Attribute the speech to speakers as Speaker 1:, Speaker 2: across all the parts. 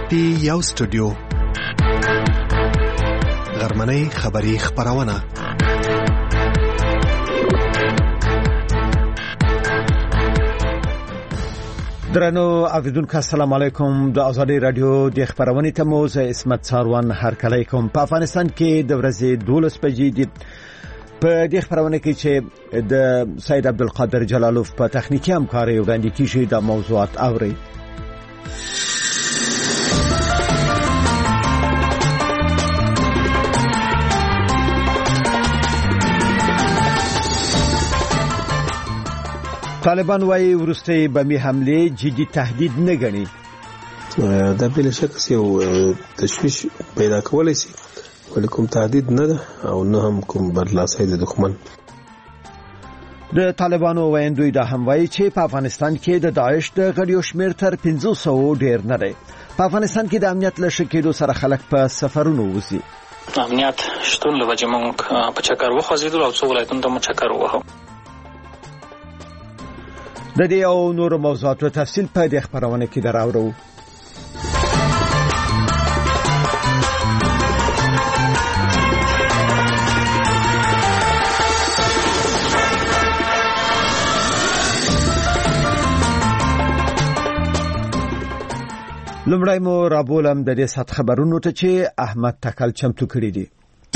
Speaker 1: دی یو سټوډیو غرمنۍ خبری خبرونه
Speaker 2: درنو اوریدونکو السلام علیکم د ازادي رادیو د خبرونې ته مو زه اسمت ساروان هرکلی کوم. په افغانستان کې د ورځې 12 بجې د په دې خبرونه کې چې د سید عبدالقادر جلالوف په تخنیکی همکاري وړاندې کیږي د موضوعات اوري. طالبان وايي ورسته بمي حمله جدي تهدید نه غني.
Speaker 3: دا بل شک یو تشویش پیدا کولای شي ولیکم تهدید نه ده او نه هم کوم برلاسي د دښمن.
Speaker 2: د طالبانو ویندوی دا هم وایي چې په افغانستان کې د داعش د غړیو شمیر تر 500 ډیر نه دی. په افغانستان کې د امنیت له شکېدو سره خلک په سفرونو وځي.
Speaker 4: امنیت شتون له وجه موږ په چکر وخوځیدل او څو ولایتونو ته مو چکر ووهو.
Speaker 2: د دې او نور موضوعاتو تفصیل په دې خبرونه کې دراوړو. لمړی مو رابولم د دې سات خبرونو ته چې احمد تکل چمتو کړی دی.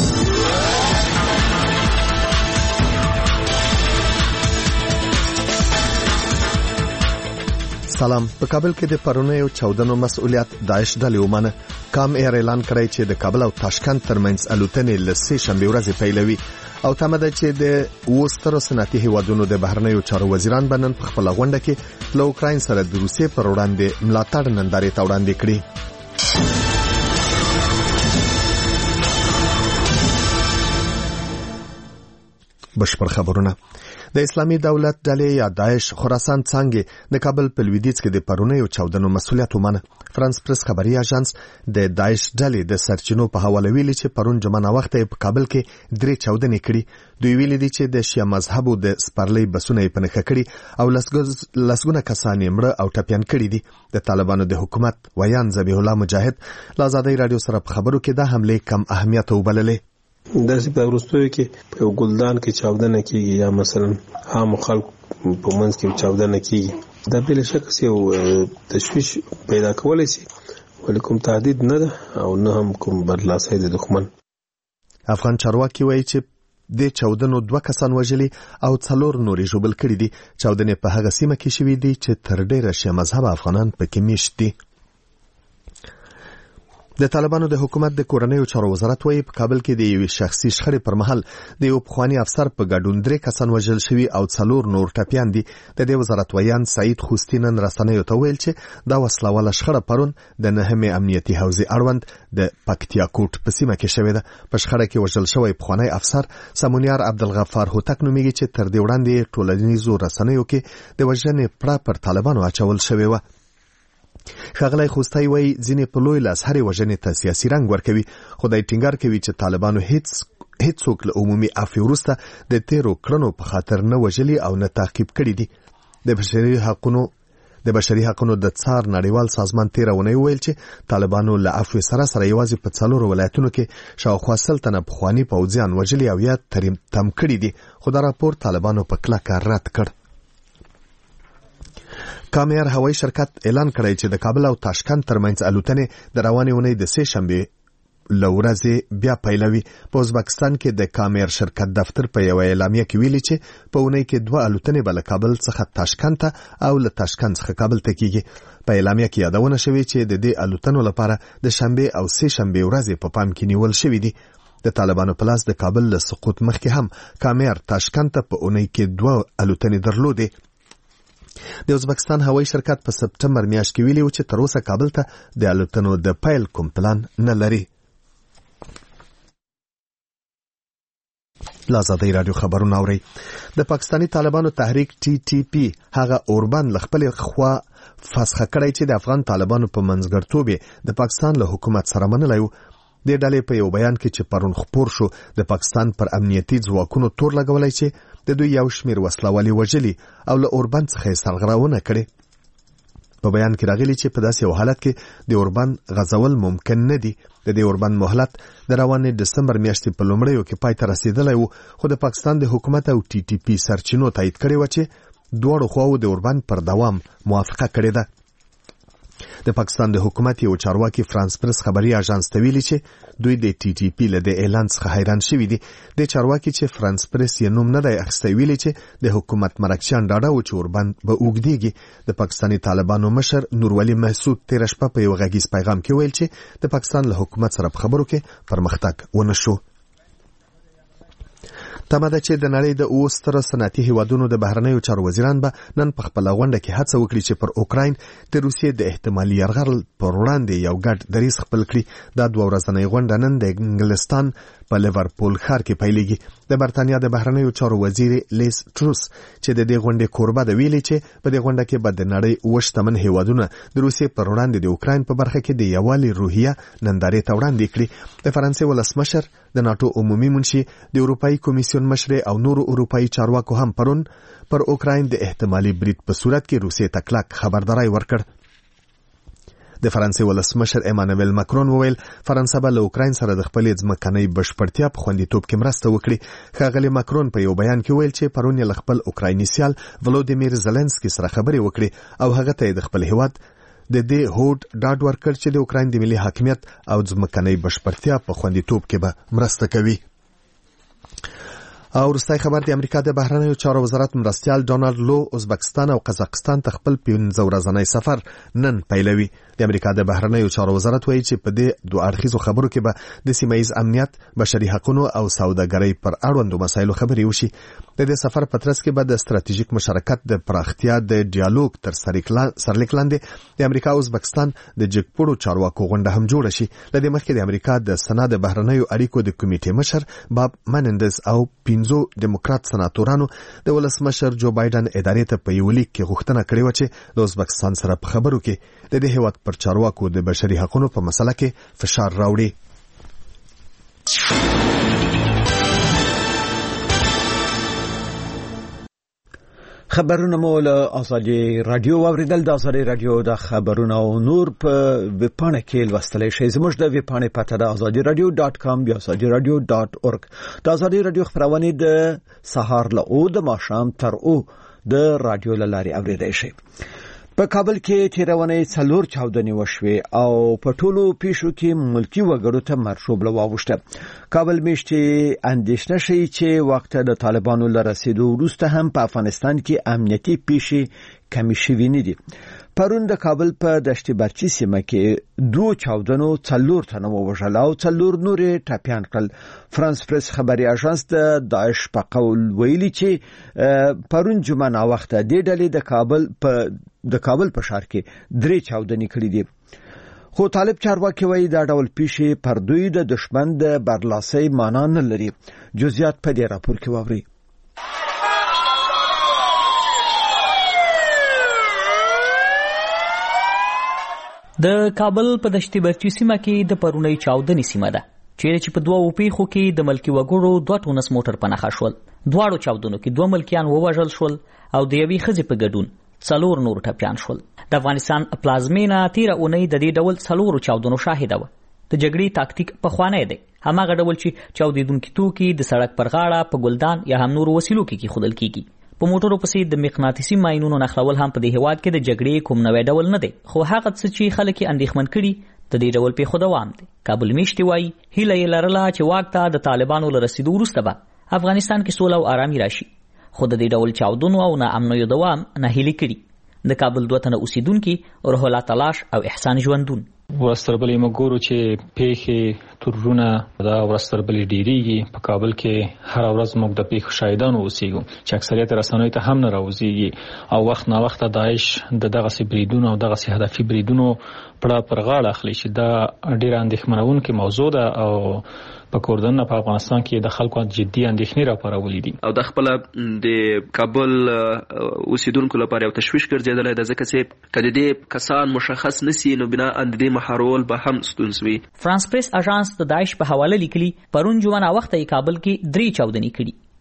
Speaker 1: سلام. په کابل کې د پرونیو چاودنو مسؤلیت داعش ډلې ومنه. کام ایر اعلان کړی چې د کابل او تاشکند ترمنځ الوتنې له سه شنبه ورځې پیلوي او تمه ده چې د وسترو صنعتي هیوادونو د بهرنیو چارو وزیران بنن په خپل غونډه کې له اوکراین سره د روسیې پر وړاندې ملاتړ نندارې ته وړاندې کړي. بشپړ خبرونه. د اسلامي دولت ډلې یا داعش خراسان څنګه د کابل په لویدیځ کې د پرونیو چاودنو مسؤلیت ومنه. فرانس پریس خبري اژانس د داعش ډلې د سرچینو په حواله ویلي چې پرون جمعه وخت په کابل کې 3 چاودنې کړي. دوی ویلي دي چې د شیعه مذهبو د سپارلۍ بسونه په نخښه کړي او لسګونه کسان مړه او ټپيان کړي دي. د طالبانو د حکومت ویان ذبیح الله مجاهد لا آزادۍ رادیو سره په خبرو کې دا حمله کم اهمیت وبللې.
Speaker 3: درسي په ورستوي کې په ګلدان کې چاودنه کیږي یا مثلا عام خلک په منځ کې چاودنه کیږي. دا بل شک یو تشویش پیدا کولای شي ولیکم تهدید نه ده او نه هم کوم برلاسي د دښمن.
Speaker 1: افغان چارواکي وایي چې د چاودنو 2 کسان وژلي او 4 نورې ژوبل کړي دي. چاودنې په هغه سیمه کې شوې دي چې تر ډیره شیعه مذهب افغانان پکې میشت دي. د طالبانو د حکومت د کورنیو چارو وزارت وايي په کابل کې د یو شخصي شخړې پر مهال د یو پخوانی افسر په ګډون 3 کسان وژل شوي او 4 نور ټپيان دي. د دې وزارت ویان سعید خوستینن رسنیو ته ویل چې دا وسلواله شخړه پرون د نهمه امنیتي حوزې اړوند د پکتیا کوټ په سیمه کې شوې ده. په شخړه کې وژل شوی پخوانی افسر سمونیار عبدالغفار هوتک نومیږي چې تر دې وړاندې ټولنیزو رسنیو کې د وژنې پړه پر طالبانو اچول شوی و. ښاغلی خوستی وایي ځینې په لوی لاس هرې وژنې ته سیاسي رنګ ورکوي. خدای ټینګار کوي چې طالبانو هیڅوک له عمومي عفو وروسته د تیرو کړنو په خاطر نه وژلي او نه تعقیب کړي دي. د بشري حقونو د څار نړیوال سازمان تیرونه ویل چې طالبانو له عفو سره یوازې په 4 ولایتونو کې شاوخوا 100 تنه پخواني پوځیان وژلي او یا تم کړي دي. خو دا راپور طالبانو په کلکه رد کړ. کام ایر هوایي شرکت اعلان کړی چې د کابل او تاشکند ترمنځ الوتنې د روانې اونۍ د سه شنبه لورځې بیا پیلوي. په ازبکستان کې د کام ایر شرکت دفتر په یو اعلامیه کې ویلي چې په اونۍ کې 2 الوتنې بل کابل څخه تاشکند ته او له تاشکند څخه کابل ته کیږي. په اعلامیه کې یادونه شوې چې د دې الوتنو لپاره د شنبه او سه شنبه ورځې په پام کې نیول شوې دي. د طالبانو په لاس د کابل له سقوط مخکې هم کام ایر تاشکند ته په اونۍ کې 2 الوتنې درلودې. د ازبکستان هوایي شرکت په سپټمبر میاشت کې ویلي و چې تر اوسه کابل ته د الوتنو د پیل کوم پلان نه لري. لازادۍ رادیو خبرونه اوري. د پاکستانی طالبانو تحریک TTP هغه اوربان لخپل خوا فسخه کړی چې د افغان طالبانو په منځګړتوب د پاکستان له حکومت سره منلای و. د ډلې په یو بیان کې چې پرون خبر شو د پاکستان پر امنیتي ځواکونو تور لګولای چې د دوی یو شمیر وسلوالي وژلي او له اوربند څخه سرغړونه کړي. په بیان کې راغلي چې په داسې یو حالت کې د اوربان غزول ممکن نه دي. د دې اوربان مهلت د روانې دسمبر میاشتې په لومړیو کې پای ته رسیدلی و، خو د پاکستان د حکومت او ټي ټي پی سرچینو تایید کړی و چې دواړو خواو د اوربان پر دوام موافقه کړې ده. د پاکستان د حکومت یو چارواکي فرانس پرس خبري اژانس ته ویلي چې دوی د ټي ټي پی له د اعلان څخه حیران شوي دي. د چارواکي چې فرانس پرس یې نوم نه دی اخیستی ویلي چې د حکومت مرکچیان ډاډه و چې اوربان به اوږدیږي. د پاکستاني طالبانو مشر نورولي محسود تېره شپه په یو غږیز پیغام کې ویل چې د پاکستان له حکومت سره په خبرو کې پرمختګ ونه شو. تمه ده چې د نړۍ د 8 سترو صنعتي هیوادونو د بهرنیو چارو وزیران به نن په خپل غونډه کې هڅه وکړي چې پر اوکراین د روسیې د احتمالي یرغل پر وړاندې یو ګډ دریځ خپل کړي. دا 2 ورځنۍ غونډه نن د انګلستان په لیورپول ښار کې پیلېږي. د برتانیا د بهرنیو چارو وزیر لیس ټروس چې د دې غونډې کوربه ده ویلي چې په دې غونډه کې به د نړۍ 8 شتمن هیوادونه د روسیې پر وړاندې د اوکراین په برخه کې د یووالي روحیه نندارې ته وړاندې کړي. د فرانسې ولسمشر، د ناتو عمومي منشي، د اروپאי کمیسیون مشر او نورو اروپאי چارواکو هم پرون پر اوکراین د احتمالي برید په صورت کې روسیې ته کلک خبرداری ورکړ. د فرانسې ولسمشر ایمانوئل ماکرون وویل فرانسه به له اوکراین سره د خپلې ځمکنۍ بشپړتیا په خوندیتوب کې مرسته وکړي. ښاغلي ماکرون په یو بیان کې ویل چې پرون یې له خپل اوکرایني سیال ولودیمیر زلنسکي سره خبرې وکړې او هغه ته د خپل هیواد د دې هوډ ډاډ ورکړ چې د اوکراین د ملي حاکمیت او ځمکنۍ بشپړتیا په خوندیتوب کې به مرسته کوي. او وروستی خبر د امریکا د بهرنیو چارو وزارت مرستیال ډونالد لو ازبکستان او قزاقستان ته خپل 15 ورځنی سفر نن پیلوي. د امریکا د بهرنیو چارو وزارت وایي چې په دې 2 اړخیزو خبرو کې به د سیمه‌ییز امنیت، بشري حقوقو او سوداګرۍ پر اړوندو مسایلو خبرې وشي. د دې سفر په ترڅ کې به د ستراتیژیک مشارکت د پراختیا د ډیالوګ تر سرلیک لاندې د امریکا او ازبکستان د جګپوړو چارواکو غونډه هم جوړه شي. لدې مخکې د امریکا د سنا د بهرنیو اړیکو د کمیټې مشر باب منندز او 15 ډیموکرات سناتورانو د ولسمشر جو بایدن ادارې ته په یو لیک کې غوښتنه کړې و چې د ازبکستان سره په خبرو کې د دې هیواد پر چارواکو د بشري حقوقو په مسله کې فشار راوړي.
Speaker 2: خبرونه مو له آزادي رادیو اوریدل. د آزادي رادیو د خبرونو او نور په ویبپاڼه کې لوستلی شئ. زموږ د ویبپاڼې پته د azadiradio.com یا azadiradio.org. د آزادي رادیو خبرونه د سهار له او د ماښام تر او د رادیو لاري اوریدای شئ. په کابل کې تیرونې 4 چاودنې وشوې او په ټولو پیښو کې ملکی وګړو ته مرشوب لواوښته. کابل میشتي اندېښنه شي چې وخت د طالبانو لرسیدو وروسته هم په افغانستان کې امنیتي پیښې کمی شوي نه دي. پرون د کابل په دشت برچی سیمه کې 2 چاودنو 4 تنه ووژل او 4 نورې ټاپیان کړل. فرانس پرس خبري اژانس د داعش په قول ویلي چې پرون جمعه نا وخت د ډلې د کابل په ښار کې 3 چاودنې کړې دي. خو طالب چارواکي وایي دا ډول پیښې پر دوی د دشمن د برلاسۍ معنا نه لري. جزئیات په دې راپور کې واورئ.
Speaker 5: د کابل په دشت برچی سیمه کې د پرونی چاودنې سیمه ده چې په 2 پیښو کې د ملکی وګړو 2 ټونس موټر پناخه شول. دواړو چاودنو کې 2 ملکیان ووژل شول او د یوې ښځې په ګډون 4 نور ټپیان شول. د افغانستان پلازمینه تیر اونۍ د دې ډول 4 چاودنو شاهده و. د جګړې تاکتیک په خوانه دی هماغه ډول چې چاودیدونکو توکي د سړک پر غاړه په ګلدان یا هم نور وسیلو کې خودل کیږي. په موټرو پسې د مغناطیسي ماینونو نخلول هم په دې هواد کې د جګړې کوم نوې ډول نه دی. خو هغه څه چې خلک یې اندېښمن کړي د دې ډول په خو دوام دی. کابل میشتي وایي هیله یې لرله چې واک ته د طالبانو لرسیدو وروسته به افغانستان کې سوله او آرامي راشي. خو د دې ډول چاودنو او ناامنیو دوام ناهیلي کړي. د کابل 2 تنه اوسیدونکو روح الله تلاش او احسان ژوندون
Speaker 4: ورستربلې مګورو چې پیښې ترونه دا ورستربلې ډیریږي. په کابل کې هر ورځ موږ د پیښو شاهدانو اوسېږو چې اکثریت رسنیو ته هم نه راوځي او وخت نا وخت داعش دغه سي بریدونو او دغه سي هدفي بریدونو پر غاړه اخلي چې دا ډېر اندېښمنونکې موضوع ده او په کوردن په افغانستان کې د خلکو جدي اندېښنې راپارولې دي
Speaker 6: او د خپل د کابل اوسیدونکو لپاره یو تشویش ګرځیدلی ده ځکه چې کله دې کسان مشخص نسی نو بنا اند دې محرول به هم ستونزوي.
Speaker 5: فرانس پریس اژانس د داعش په حواله لیکلي پرون جمعه وخت یې کابل کې 3 چاودنې کړي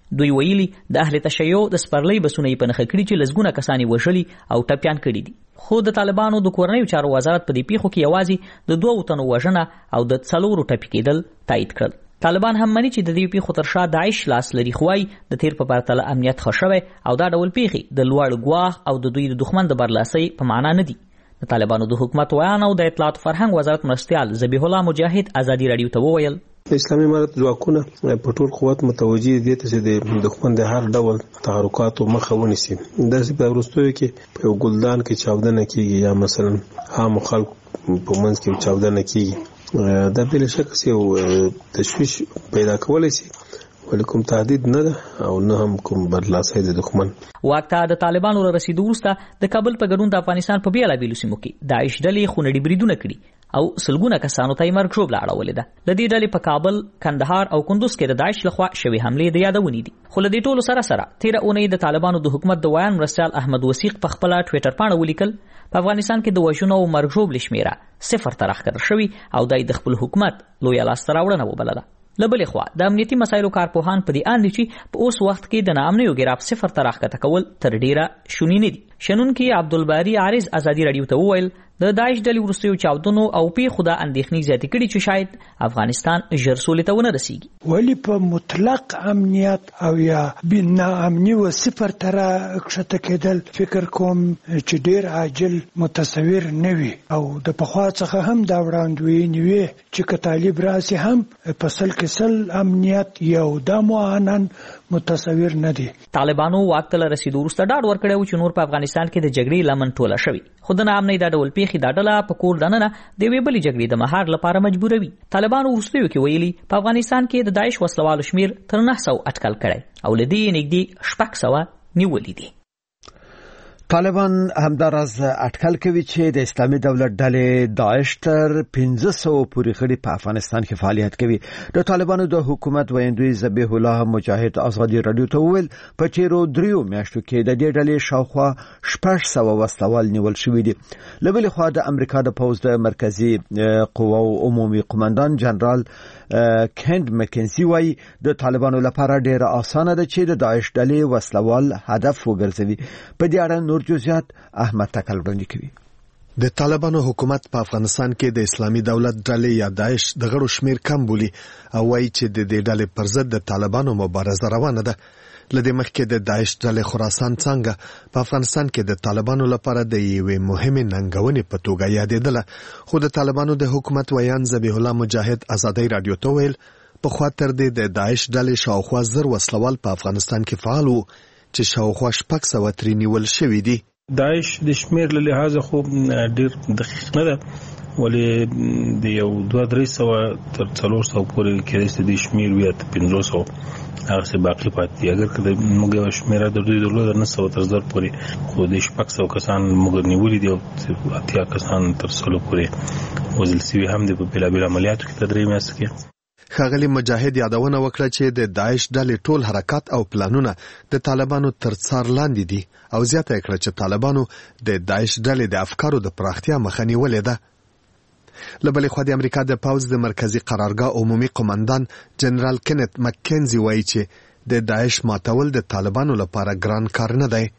Speaker 5: دوی ویلي د اهل تشیع د سپرلۍ بسونه په نخښه کړي چې لزګونه کسان وژلي او ټپيان کړي دي. خو د طالبانو د کورنیو چارو وزارت په دې پیښو کې یوازې د 2 تنو وژنه او د 4 ټپي کېدل تایید کړل. طالبان هم مني چې د دې پیښو تر شا داعش لاس لري، خوای د تیر په پرتله امنیت خوشوي او دا ډول پیښې د لوړ ګواښ او د دوی د دښمن د برلاسۍ په معنا نه دي. د طالبانو د حکومت ویان او د اطلاعات فرهنګ وزارت مرستيال ذبیح الله مجاهد ازادي رادیو ته وویل
Speaker 3: اسلامي امارت ځواکونه په ټول قوت متوجي دي چې د دښمن د هر ډول تحرکاتو مخه ونیسي. داسې په وروستیو کې په ګلدان کې چاودنه کیږي یا مثلا عام خلک په منځ کې چاودنه کیږي. دا بل شک یو تشویش پیدا کولای شي، ولیکم تهدید نه ده او نه هم کوم برلاسي د دښمن.
Speaker 5: واکته د طالبانو رسیدو وروسته د کابل په ګډون د افغانستان په بیلابیلو سیمو کې داعش ډلې خونړي بریدونه کړي او سلګونه کسانو ته مرګ ژوبله اړولې ده. د دې ډلې په کابل، کندهار او کندوز کې د داعش لخوا شوې حملې د یادونې دي. خو له دې ټولو سره 13 اونۍ د طالبانو د حکومت د ویان مرستيال احمد وثیق په خپل ټوئیټر باندې ولیکل په افغانستان کې د وژنو او مرګ ژوبلې شمیره 0 ته راښکته شوې او د خپل حکومت لوی لاسته راوړنه وبلله. لبلې خوا د امنیتي مسایلو کارپوهان په دې اند دي چې په اوس وخت کې د ناامنیو ګراف 0 ته راښکته کول تر ډیره شونی نه دي. شنونکي عبدالباری عارض ازادي رادیو ته وویل د داعش ډلې وروستیو چاودنو او پیښو د اندېښنې زیاتې کړي چې شاید افغانستان ژر سولې ته ونه رسیږي.
Speaker 7: ولی په مطلق امنیت او یا بناامني و 0 ته راښکته کېدل فکر کوم چې ډیر عاجل متصور نه وي او د پخوا څخه هم دا وړاندوینې وي چې که طالب راسي هم په سل کې سل امنیت یو د معانن متصور نه دي.
Speaker 5: طالبانو واک ته رسیدو وروسته ډاډ ورکړی و چې نور په افغانستان کې د جګړې لمن ټوله شوی، خو د ناامنۍ دا ډول پیښې دا ډله په کور دننه د یوې بلې جګړې د مهار لپاره مجبوروي. طالبانو وروستیو کې ویلي په افغانستان کې د داعش وسلوالو شمیر تر 900 اټکل کړی او له دې نږدې 600 نیولې دي.
Speaker 2: طالبان همداراز اټکل کوي چې د اسلامي دولت ډلې داعش تر 1500 پورې خړې په افغانستان کې فعالیت کوي. د طالبانو د حکومت ویاندوی ذبیح الله مجاهد ازادي رادیو ته وویل په تیرو 3 میاشتو کې د دې ډلې شاوخوا 600 وسلوال نیول شوي دي. لبلې خوا د امریکا د پوز د مرکزی قواو عمومي قومندان جنرال کند مکنزي وايي د طالبانو لپاره ډېر اسانه ده چې د داعش ډلې وسلوال هدف وګرځوي. په دې اړه جزئیات احمد تکل وړاندې کوي.
Speaker 1: د طالبانو حکومت په افغانستان کې د اسلامي دولت ډلې یا داعش د غړو شمیر کم بولي او وایي چې د دې ډلې پر ضد د طالبانو مبارزه روانه ده. لدې مخکې د داعش ډلې خراسان څنګه په افغانستان کې د طالبانو لپاره د یوې مهمې ننګونې په توګه یادېدله، خو د طالبانو د حکومت ویان ذبیح الله مجاهد ازادي رادیو ته ویل په خاطر د داعش ډلې شاوخوا 1000 وسلوال په افغانستان کې فعال وو چې شاوخوا 600 ترې نیول شوي دي.
Speaker 3: داعش د شمیر له لحاظه خو ډیر دقیق نه ده، ولې د یو 200-300 تر 400 پورې کې د شمیر ویا 500 هغه څه باقي پاتې. اگر کله موږ شمیره د دوی د 900 تر 1000 پورې خو د 600 کسان موږ نیولې دي او 80 کسان تر 100 پورې وزل سوي هم د بلابل عملیاتو کې تدریم یاست.
Speaker 1: ښاغلي مجاهد یادونه وکړه چې د داعش ډلې ټول حرکات او پلانونه د طالبانو تر څار لاندې دي او زیاته کړه چې طالبانو د داعش ډلې د افکارو د پراختیا مخه نیولې ده. لبلې خو د امریکا د پوز د مرکزی قرارګاه عمومي قومندان جنرال کینت مکنزي وایي چې د داعش ماتول د طالبانو لپاره ګران کار نه دی.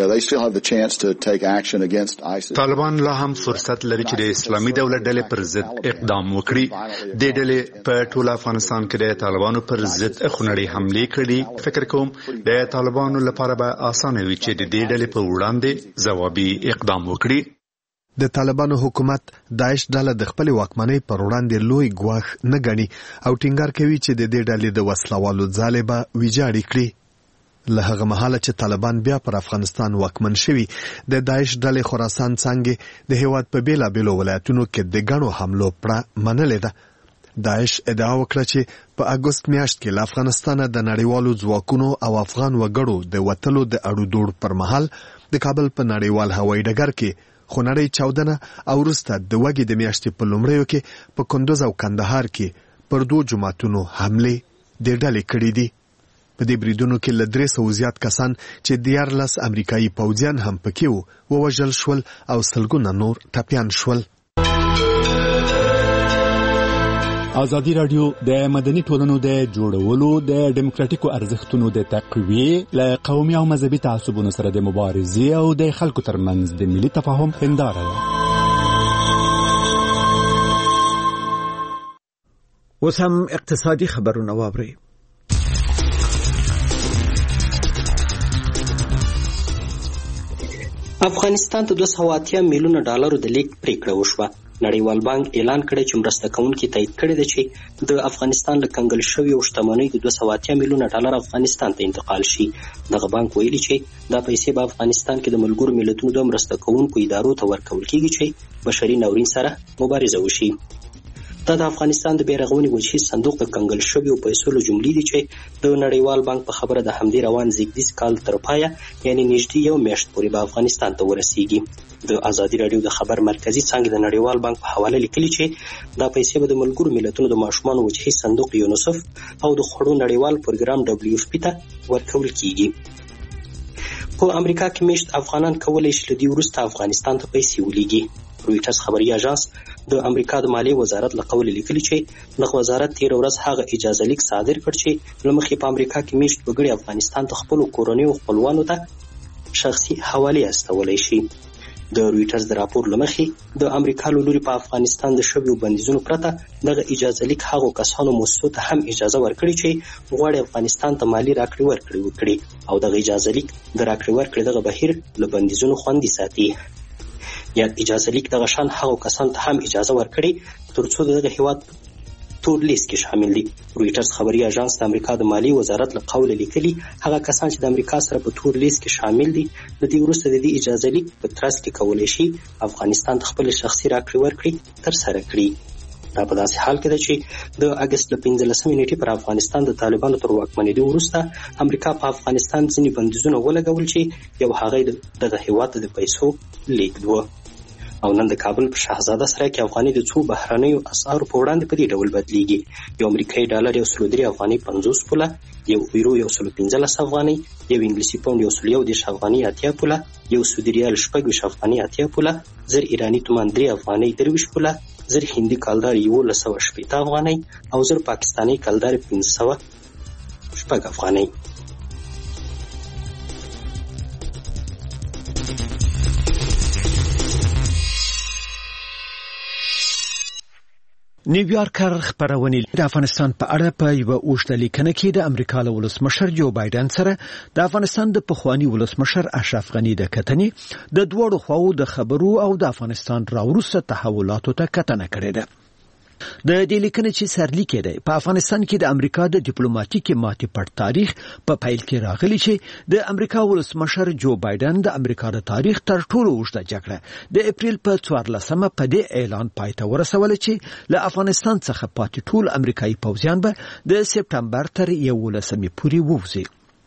Speaker 8: طالبان لا هم فرصت لري چې د اسلامي دولت ډلې پر ضد اقدام وکړي. د ډلې په ټول افغانستان کې د طالبانو پر ضد خونړي حمله کړي. فکر کوم د طالبانو لپاره به اسانه وي چې د دې ډلې په وړاندې ځوابي اقدام وکړي.
Speaker 1: د طالبانو حکومت داعش ډله د خپل واکمنۍ پر وړاندې لوی ګواښ نه ګڼي او ټینګار کوي چې د دې ډلې د وسلوالو ځالې به ویجاړې کړي. له هغه مهاله چې طالبان بیا پر افغانستان واکمن شوي، د داعش ډلې خراسان څنګه د هیواد په بیلابیلو ولایتونو کې د ګڼو حملو پړه منلې ده. داعش ادعا وکړه چې په اګوست میاشت کې له افغانستانه د نړیوالو ځواکونو او افغان وګړو د وتلو د اړو دوړ پر مهال د کابل په نړیوال هوایي ډګر کې خونړۍ چاودنه او وروسته د وګړي د میاشتې په لومړیو کې په کندوز او کندهار کې پر 2 جماعتونو حمله د ډلې کړې دي. په دې بریدونو کې له 300 زیات کسان چې 14 امریکایي پوځیان هم پکې وو ووژل شول او سلګونه نور ټپیان شول.
Speaker 8: ازادي رادیو د مدني ټولنو د جوړولو د ډیموکراتیکو ارزښتونو د تقویې له قومي او مذهبي تعصبونو سره د مبارزې او د خلکو ترمنځ د ملي تفاهم هنداره ده.
Speaker 2: اوس هم اقتصادي خبرونه واورئ.
Speaker 9: افغانستان ته 280 میلیونه ډالر د لیک پریکړه وشوه. نړیوال بانک اعلان کړی چې مرسته کوونکي تایید کړی دی چې د افغانستان له کنګل شوی او شتمنۍ د 280 میلیونه ډالر افغانستان ته انتقال شي. دغه بانک ویلي چې دا پیسې په افغانستان کې د ملګرو ملتونو د مرسته کوونکو ادارو ته ورکول کیږي چې بشري ناورین سره مبارزه وشي. دا د افغانستان د بیرغونی وجهي صندوق د کنګل شوی او پیسو له جملې دي چې د نړیوال بانک په خبره د همدې روان زیږدیز کال تر پایه یعنی نږدې یو میاشت پورې به افغانستان ته ورسیږي. د ازادي رادیو د خبر مرکزی څنګه د نړیوال بانک په حواله لیکلي چې دا پیسې به د ملګرو ملتونو د ماشومان وجهي صندوق یونیسف او د خوړو نړیوال پروګرام WFP ته ورکول کیږي. په امریکا کې میشت افغانان کولای شي لدی وروسته افغانستان ته پیسې ولېږي. رویټرز خبري اژانس د امریکا د مالیې وزارت له قوله لیکلي چې د وزارت تیر ورځ هغه اجازه لیک صادر کړ چې لمخې په امریکا کې میشت وګړي افغانستان ته خپل کورونی او خپلوانو ته شخصي حواله استولای شي. د رویټرز د راپور لمخې د امریکا له لوري په افغانستان د شویو بندیزونو پرته دغه اجازه لیک هغه کسانو مؤسسو ته هم اجازه ورکړي چې غواړي افغانستان ته مالی راکړې ورکړې وکړي او دغه اجازه لیک د راکړې ورکړې دغه بهیر له بندیزونو خوندي ساتي. یا اجازه لیک دغه شان هغه کسان ته هم اجازه ورکړي ترڅو دغه هیواد تور لیست کې شامل دي. رویټرز خبري اژانس د امریکا د مالی وزارت له قوله لیکلي هغه کسان چې د امریکا سره په تور لیست کې شامل دي د دې وروسته د دې اجازه لیک په ترڅ کې کولای شي افغانستان ته خپل شخصي راکړې ورکړي تر سره کړي. دا په داسې حال کې ده چې د اگست له 15 نیټې پر افغانستان د طالبانو تر واکمنېدو وروسته امریکا په افغانستان ځینې بندیزونه ولګول چې یو هغه د هیواد د پیسو لیږد و. او نن د کابل په شاهزاده سره کې افغاني د څو بهرنیو اسعارو په وړاندې په دې ډول بدلیږي. یو امریکایي ډالر 103 افغاني 50 پوله، یو یورو 115 افغاني، یو انګلیسي پاوند 110 افغاني 80 پوله، یو سعودي ریال 16 افغاني 80 پوله، زر ایرانی تومان 3 افغاني 23 پوله، زر هندي کالدار 1180 افغاني او زر پاکستاني کالدار 500 افغاني.
Speaker 2: نیویارکر خبرونه د افغانستان په اړه په یو اوږده لیکنه کې د امریکا له ولسمشر جو بایدن سره د افغانستان د پخوانی ولسمشر اشرف غنی د کتنې د دوړو خواو د خبرو او د افغانستان راوروسته تحولاتو ته کتنه کړې ده. د دې لیکنې چې سرلیک دی په افغانستان کې د امریکا د ډیپلوماټیک ماتې پټ تاریخ په پیل کې راغلی چې د امریکا ولسمشر جو بایدن د امریکا د تاریخ تر ټولو اوږده جګړه د اپریل په 14مه په دې اعلان پای ته ورسول چې له افغانستان څخه پاتې ټول امریکایي پوځیان به د سپټمبر تر 11مې پورې ووځي.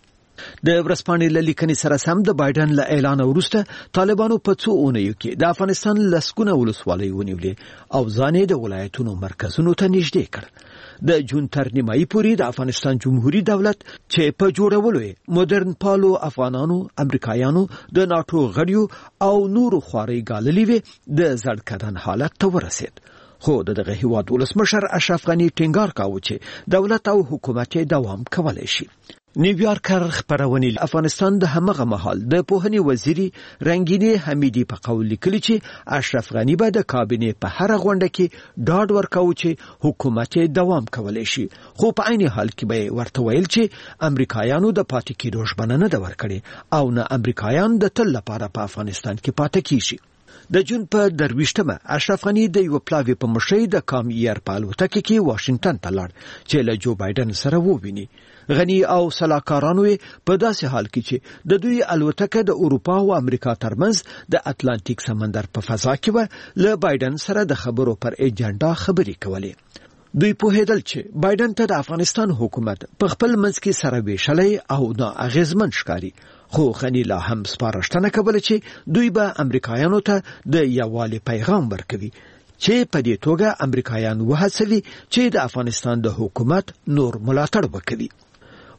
Speaker 2: د ورځپاڼې له لیکنې سره سم د بایدن له اعلان وروسته طالبانو په څو اونیو کې د افغانستان لسګونه ولسوالۍ ونیولې او ځان د ولایتونو مرکزونو ته نږدې کړ. د جون تر نیمایي پورې د افغانستان جمهوریت دولت چې په جوړولو مدرن پالو افغانانو، امریکایانو، د ناتو غړیو او نورو خواري ګاللې وي د زړکدن حالت ته ورسید. خو دغه هیواد ولسمشر اشرف غنی ټینګار کاوه چې دولت او حکومت دوام کولای شي. نیویارکر خبرونه افغانستان د همغه مهال د پوهنې وزیری رنگینی حمیدی په قول لیکلی چې اشرف غنی به د کابینې په هر غونډه کې ډاډ ورکاوه چې حکومت دوام کولای شي، خو په عین حال کې به ورته ویل چې امریکایانو د پاتې کېدو ژمنه نه ده ورکړې او نه امریکایان د تل لپاره په افغانستان کې پاتې کیږي. د جون په 23مه اشرف غنی د یو پلاوی په مشرۍ د کام ایر په الوتکه کې واشنگټن ته لاړ چې له جو بایدن سره وویني. غنی او سلاکارانو په داسې حال کې چې د دوی الوتکه د اروپا او امریکا ترمنځ د اتلانتیک سمندر په فضا کې و له بایدن سره د خبرو پر ایجنډا خبرې کولې. دوی په هدل چې بایدن ته د افغانستان حکومت په خپل منځ کې سره ویشلې او نا اغیزمن ښکاري، خو غنی لا هم سپارښتنه کوله چې دوی به امریکایانو ته د یووالي پیغام ورکوي چې په دې توګه امریکایان وهڅوي چې د افغانستان د حکومت نور ملاتړ وکړي.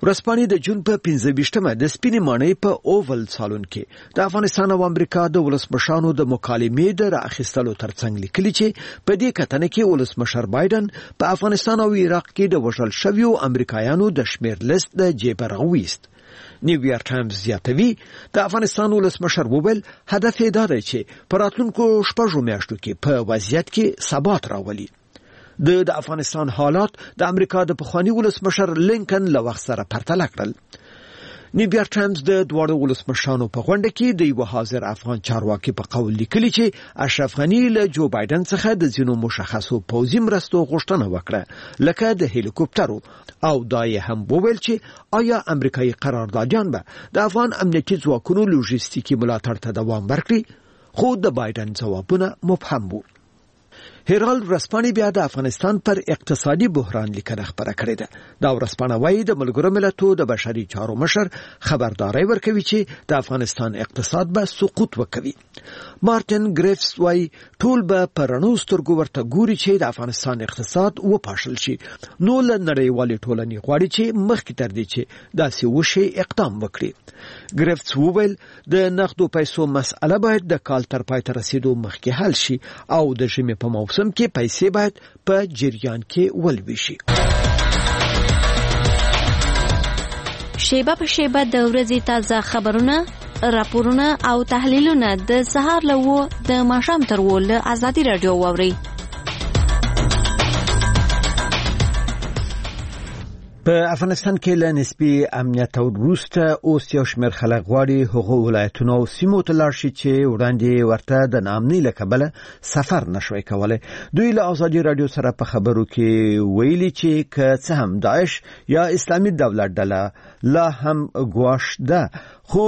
Speaker 2: ورځپاڼې د جون په 15مه د سپینې ماڼۍ په اوول سالون کې د افغانستان او امریکا د ولسمشرانو د مکالمې د راخیستلو ترڅنګ لیکلي چې په دې کتنه کې ولسمشر بایدن په افغانستان او عراق کې د وژل شویو امریکایانو د شمیر لیست د جیبه راوویست. نیویارک ټایمز زیاتوي د افغانستان ولسمشر وویل هدف یې دا دی چې په راتلونکو 6 میاشتو کې په وضعیت کې ثبات راولي. د افغانستان حالات د امریکا د پخوانی ولسمشر لینکن له وخت سره پرتله کړل. نیویارک ټایمز د دواړو ولسمشرانو په غونډه کې د یو حاضر افغان چارواکي په قول لیکلي چې اشرف غنی له جو بایدن څخه د ځینو مشخصو پوځي مرستو غوښتنه وکړه لکه د هلیکوپټرو او دا یې هم وویل چې آیا امریکایي قراردادیان به د افغان امنیتي ځواکونو لوژیستیکي ملاتړ ته دوام ورکړي، خو د بایدن ځوابونه مبهم وو. هیرالد ورځپاڼې بیا د افغانستان پر اقتصادي بحران لیکنه خپره کړې ده. دا ورځپاڼه وايي د ملګرو ملتونو د بشري چارو مشر خبرداري ورکوي چې د افغانستان اقتصاد به سقوط وکوي. مارټین ګریفس وايي ټول به پرانو سترګو ورته ګوري چې د افغانستان اقتصاد وپاشل شي، نو له نړیوالې ټولنې غواړي چې مخکې تر دې چې داسې وشي اقدام وکړي. ګریفس وویل د نقدو پیسو مسأله باید د کال تر پای ته رسیدو مخکې حل شي او د ژمي په موسم کې پیسې باید په جریان کې ولوي.
Speaker 10: شیبه په شیبه د ورځې تازه خبرونه، راپورونه او تحلیلونه د سهار له 9 د ماښام تر 10 له ازادي رادیو واوري.
Speaker 2: په افغانستان کې له نسبي امنیت وروسته اوس یو شمېر خلک غواړي هغه ولایتونه او سیمو ته لاړ شي چې وړاندې ورته د ناامنۍ له کبله سفر نشوي کولی. دوی له ازادي رادیو سره په خبرو کې ویلي چې که څه هم داعش یا اسلامي دولت ډله لا هم ګواښ ده، خو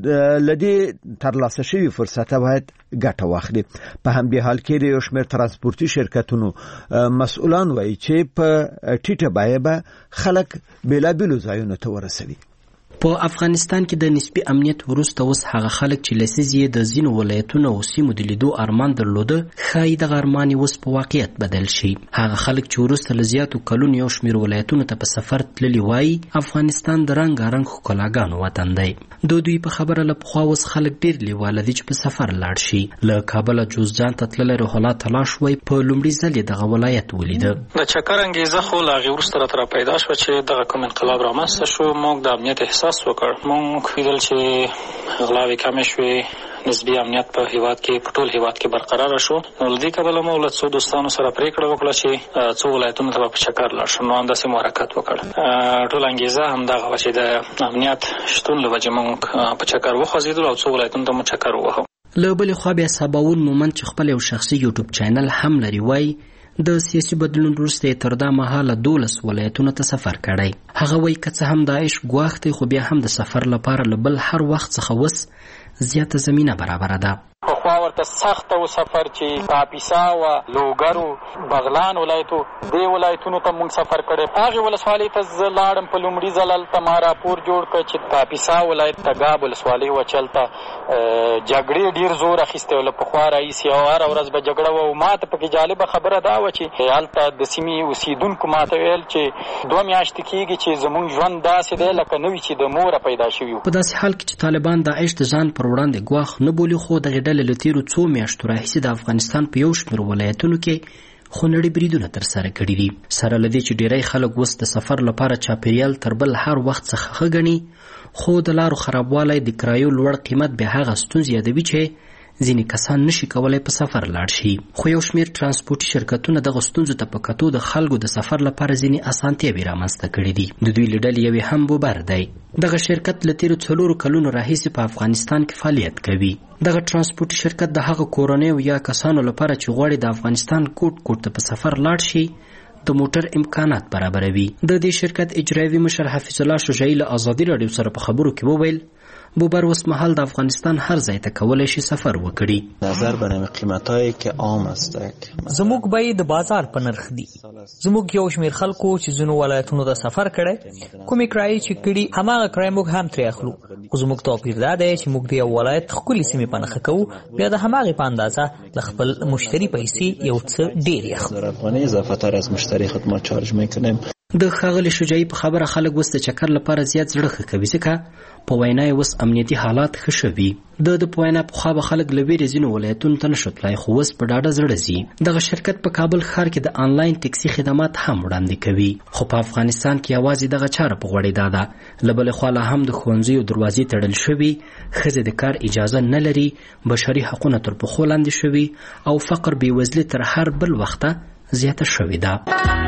Speaker 2: لدې ترلاسه شوی فرصت باید ګټه واخلي. په همدې حال کې د یو شمېر ترانسپورتي شرکتونو مسؤلان وایي چې په ټیټه بیه به خلک بیلابیلو ځایونو ته ورسوي.
Speaker 9: په افغانستان کې د نسبی امنیت وروسته اوس هغه خلک چې لسیزې د ځینو ولایتونو او سیمو د لیدو ارمان درلوده ښایي دغه ارمان اوس په واقعیت بدل شي. هغه خلک چې وروسته له زیاتو کلونو یو شمېر ولایتونو ته په سفر تللي وایي افغانستان د رنګارنګ ښکلاګانو وطن دی. دوی په خبره له پخوا اوس خلک ډېر لیواله دي چې په سفر لاړ شي. له کابله جوزجان ته تللی روح الله تلاش وایي په لومړي ځل یې دغه ولایت ولیده.
Speaker 4: د چکر انګیزه خو له هغې وروسته راته راپیدا شوه چې دغه کوم انقلاب رامنځته شو. موږ د امنیت احساس وکړ. موږ ویدل چې غلاوې کمې شوې، نسبي امنیت په هیواد کې په ټول هیواد کې برقرار شو. نو له دې کبله مو له څو دوستانو سره پریکړه وکړه چې څو ولایتونو ته په چکر لاړ شو. نو همداسې مو حرکت وکړ. ټول انګیزه همدغه وه چې د امنیت شتون له وجې موږ په چکر وخوځېدلو او څو ولایتونو ته مو چکر ووهو.
Speaker 9: له بلې خوا بیا سباوون مومند چې خپل یو شخصي یوټیوب چینل هم لري وایي د سیاسي بدلون وروسته تر دا مهاله 12 ولایتونو ته سفر کړی. هغه وایي که څه هم داعش ګواښ دی، خو بیا هم د سفر لپاره له بل هر وخت څخه وس زیاته زمینه برابره ده.
Speaker 4: پخوا ورته سخته و سفر چې کاپیسا و لوګر و بغلان ولایتو دې ولایتونو ته موږ سفر کړی. هغې ولسوالۍ ته زه لاړم په لومړي ځل. هلته ما راپور جوړ کړ چې کاپیسا ولایت تګاب ولسوالۍ وه چې هلته جګړې ډېر زور اخیستی و له پخوا راهیسې او هره ورځ به جګړه وه. او ما ته پکې جالبه خبره دا وه چې هلته د سیمې اوسېدونکو ما ته ویل چې 2 میاشتې کېږي چې زموږ ژوند داسې دی لکه نه وي چې د موره پیدا شوي وو.
Speaker 9: په داسې حال کې چې طالبان داعش د ځان پر وړاندې ګواښ نه بولي، خو دغې ډلې له تېرو څو میاشتو راهیسې د افغانستان په یو شمېر ولایتونو کې خونړي بریدونه ترسره کړي دي. سره له دې چې ډېری خلک اوس د سفر لپاره چاپېریال تر بل هر وخت څخه ښه ګڼي، خو د لارو خرابوالی د کرایو لوړ قیمت بیا هغه ستونزې یادوي چې ځینې کسان نشي کولای په سفر لاړ شي. خو یو شمېر ترانسپورتي شرکتونه دغه ستونزو ته په کتو د خلکو د سفر لپاره ځینې اسانتیاوې رامنځته کړي دي. د دوی له ډلې یوې هم بوبر دی. دغه شرکت له تېرو 4 کلونو راهیسې په افغانستان کې فعالیت کوي. دغه ترانسپورتي شرکت د هغه کورنیو یا کسانو لپاره چې غواړي د افغانستان کوټ کوټ ته په سفر لاړ شي د موټر امکانات برابروي. د دې شرکت اجرایوي مشر حفیظ الله شجاعي له ازادي رادیو سره په خبرو کې وویل بوبر اوس مهال د افغانستان هر ځای ته کولی شي سفر وکړي.
Speaker 11: نظر بر قیمتایی که عام است
Speaker 5: زموږ بیې د بازار په نرخ دي. زموږ یو شمېر خلکو چې ځینو ولایتونو ته سفر کړی، کومې کرایې چې کړي هماغه کرایې موږ هم ترې اخلو. خو زموږ توپیر دا دی چې موږ د یو ولایت ښکلې سیمې په نښه کوو، بیا د هماغې په اندازه له خپل مشتري پیسې یو څه ډېرې اخلو.
Speaker 11: در افغانی اضافه تر از مشتری خدمات چارج میکنیم.
Speaker 9: د ښاغلي شجاعي په خبره خلک اوس د چکر لپاره زیات زړه ښه کوي، ځکه په وینا یې اوس امنیتي حالات ښه شوي. د په وینا پخوا به خلک له ویرې ځینو ولایتونو ته نشو تلای، خو اوس په ډاډه زړه ځي. دغه شرکت په کابل ښار کې د آنلاین ټکسي خدمات هم وړاندې کوي. خو په افغانستان کې یوازې دغه چاره په غوړېدا ده. له بلې خوا لا هم د ښوونځیو دروازې تړل شوي، ښځې د کار اجازه نه لري، بشري حقونه تر پښو لاندې شوي او فقر بېوزلي تر هر بل وخته زیاته شوې ده.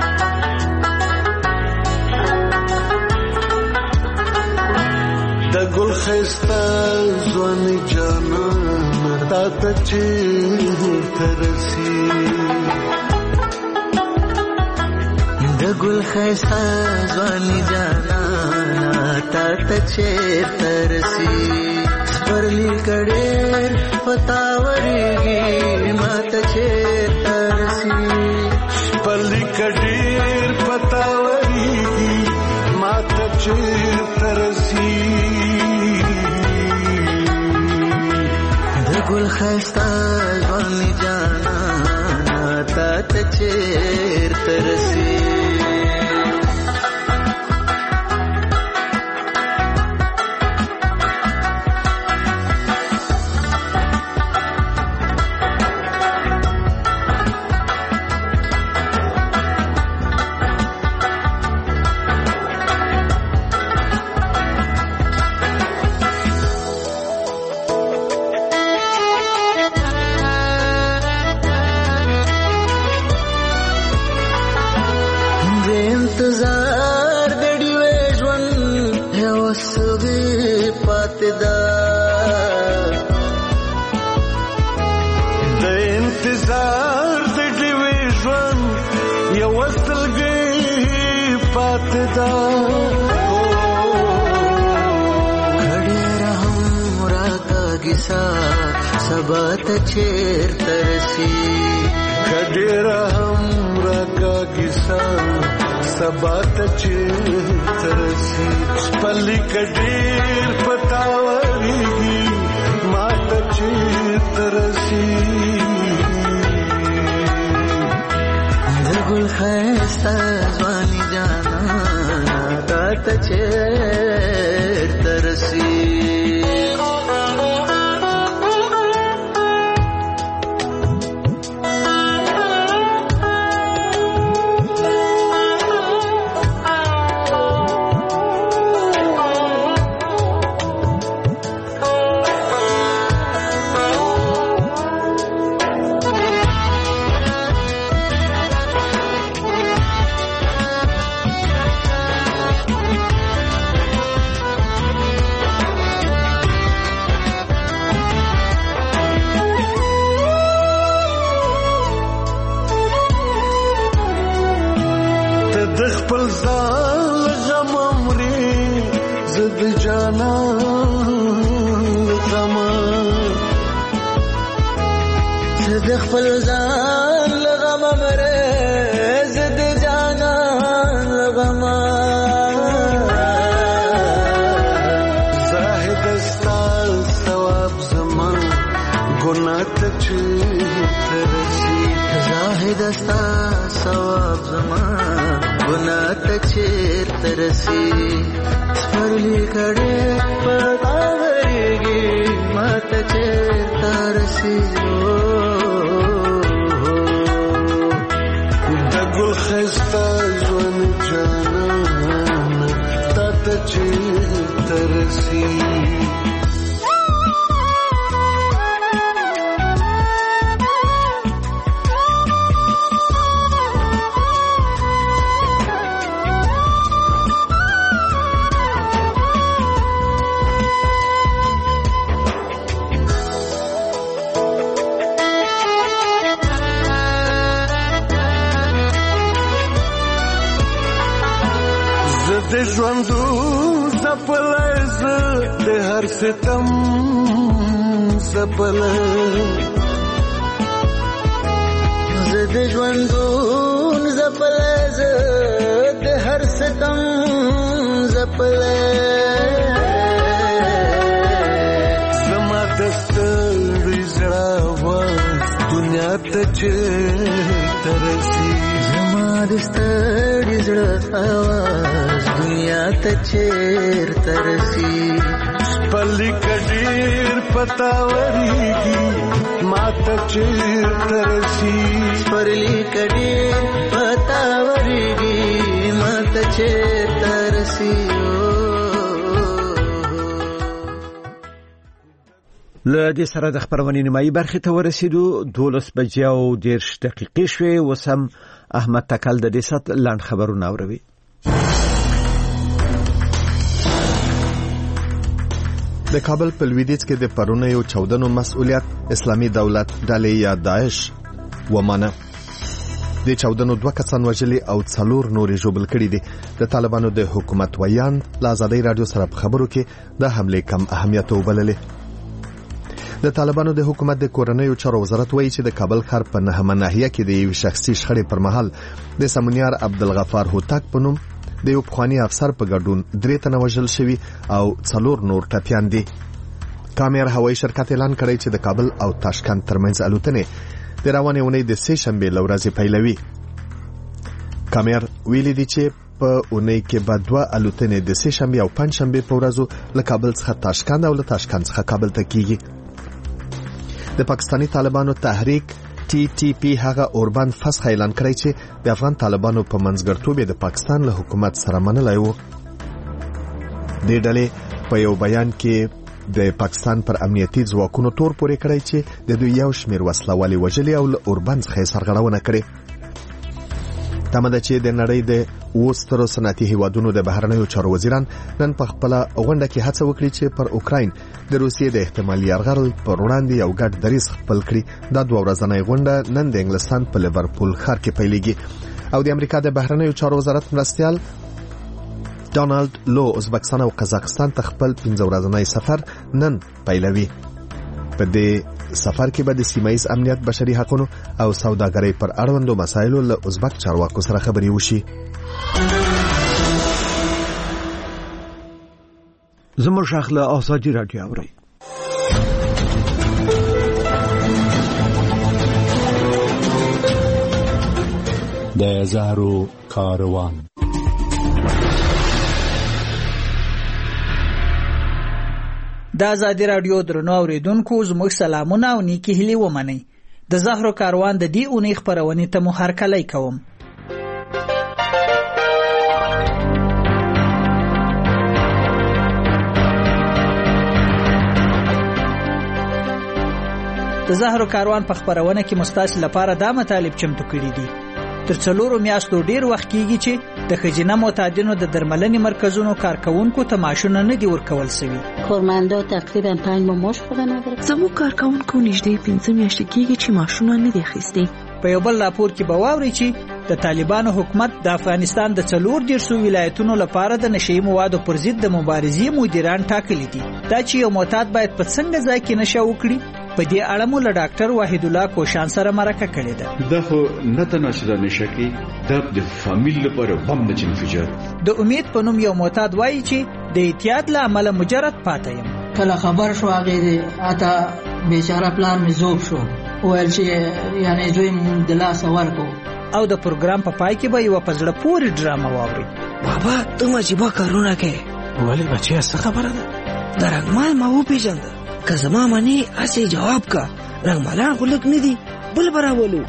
Speaker 12: د ګل خسته ځواني جانان تا ته چیرته رسي، د ګل خسته ځواني جانان تا ته چیرته رسي، سپرلی کډېر پتا ورېږي ما ته چیرته رسي، سپرلی کډېر پتا ورېږي ما ته چیرته رسي، ګل خسته ځواني جانانه تا ته چیرته رسي. انتظار د ډیوې ژوند یو سوګي پاتې ده، د انتظار د ډیوې ژوند یو سوګي پاتې ده، ډېر هم راکاږي سبا ته چیرته رسي، ډېر هم راکاږي سبا ته چیرته رسي، سپرلی کډېر پتا ورېږي ما ته چیرته رسي، د ګل ښایسته ځواني جانانه تا ته چیرته رسي. د خپل ځان غم مري زد جانان غم، د خپل ځان غم مري زد جانان غم، زاهد ستا ثواب زما ګناه ته چیرته رسي، زاهد ستا ثواب زما ګناه ته چیرته رسي، سپرلی کډېر پتا ورېږي ما ته چیرته رسي، د ګل ښایسته ژوند جانانه تا ته چیرته رسي. د ژوندو زپلی زه د هر ستم زپلی، زه د ژوندو زپلی زه د هر ستم زپلی، زما د ستړي زړه آواز دون دنیا ته چیرته رسي زما د ستړي زړه آواز دنیا ته چیرته رسي پلی کډیر پتا وریږي ما ته چیرته رسي پلی کډیر پتا وریږي ما ته چیرته رسي
Speaker 2: له دې سره د خبرونې نیمایي برخې ته ورسېدو 12:10 شوې وسم احمد تکل د دې سات لاند خبرونه اوروي
Speaker 1: د کابل په لویدیځ کې د پرونیو چاودنو مسؤلیت اسلامي دولت ډلې یا داعش ومانه د چاودنو 2 کسان وژلي او 4 نورې ژوبل کړي دي د طالبانو د حکومت ویان له آزادۍ رادیو سره په خبرو کې د حمله کم اهمیت وبللې د طالبانو د حکومت د کورنیو چارو وزارت وایي چې د کابل ښار په نهمه ناحیه کې د یو شخصي شخړې پر مهال د سمونیار عبدالغفار هوتک په نوم د یو پخوانی افسر په ګډون 3 تنه وژل شوي او 4 نور ټپیان دي. کامیر هوایي شرکت اعلان کړی چې د کابل او تاشکند ترمنځ الوتنې د روانې اونۍ د 3 شنبې له ورځې پیلوي. کامیر ویلي دي چې په اونۍ کې به 2 الوتنې د 3 شنبې او 5 شنبې په ورځو له کابل څخه تاشکند او له تاشکند څخه کابل ته کیږي. د پاکستاني طالبانو تحریک TTP هغه اوربان فسخ اعلان کړی چې د افغان طالبانو په منځګړتوب د پاکستان له حکومت سره منلای وو. د ډلې په یو بیان کې د پاکستان پر امنیتي ځواکونو تور پورې کړی چې د دوی یو شمیر وسلوالي وژلي او له اوربان څخه سرغړونه کړې. تمه ده چې د نړۍ د وسترو صنعتي هیوادونو د بهرنیو چارو وزیران نن په خپل غونډه کې هڅه وکړي چې پر اوکراین د روسیې د احتمالي یرغل پر وړاندې یو ګډ دریځ خپل کړي. دا 2 ورځنۍ غونډه نن د انګلستان په لیورپول ښار کې پیلېږي او د امریکا د بهرنیو چارو وزارت مرستیال ډونالد لو ازبکستان او قزاقستان ته خپل 15 ورځنی سفر نن پیلوي. په دې سفر کې به د سیمایي امنیت، بشري حقوقو او سوداګرۍ پر اړوندو مسایلو له ازبک چارواکو سره خبرې وشي.
Speaker 2: زموږ شاخله آزادی رادیو اوري.
Speaker 13: د زهرو کاروان
Speaker 14: د آزادی رادیو درنو اوریدونکو زموږ سلامونه او نیکی هیلې ومنئ. د زهرو کاروان د دې اونۍ خبرونه ته مو هرکلی کوم. د زهرو کاروان په خبرونه کې مستاسل لپاره دا مطالب چمتو کړي دي. تر 4 میاشتو ډیر وخت کېږي چې د خجینه معتادینو د درملنې مرکزونو کارکونکو ته معاشونه نه دي ورکول شوي.
Speaker 15: کارمندا تقریبا 5 ماه معاش خود نداره.
Speaker 16: زموږ کارکونکو نږدې 15 میاشتې کېږي چې معاشونه نه دي اخیستي.
Speaker 14: په یو بل راپور کې به واوري چې د طالبانو حکومت د افغانستان د 4 ولایتونو لپاره د نشئی موادو پر ضد د مبارزې مدیران ټاکلي دي. دا چې یو معتاد باید په څنګه ځای کې نشه وکړي په دې اړه مو له ډاکټر وحید الله کوشان سره مرکه کړې ده.
Speaker 17: دا خو نه تناسب نشکی د فامیل لپاره بم نه انفجار.
Speaker 14: د امید په نوم یو معتاد وایي چې د احتیاط له عمله مجرد پاتې یم.
Speaker 18: کله خبر شو هغه دې اته بیچاره پلان مې زوب شو ویل چې یعنی دوی د لاس ورکو
Speaker 14: او د پروګرام په پای کې به یو پزړه پوری ډرامه واوري.
Speaker 19: بابا ته مجيبه کارونه کې
Speaker 20: ولی بچي څه خبره ده؟
Speaker 19: درنګمال ما و پیژند که زما منی اسی جواب کا رنگمالان خلق ندی بل براولو.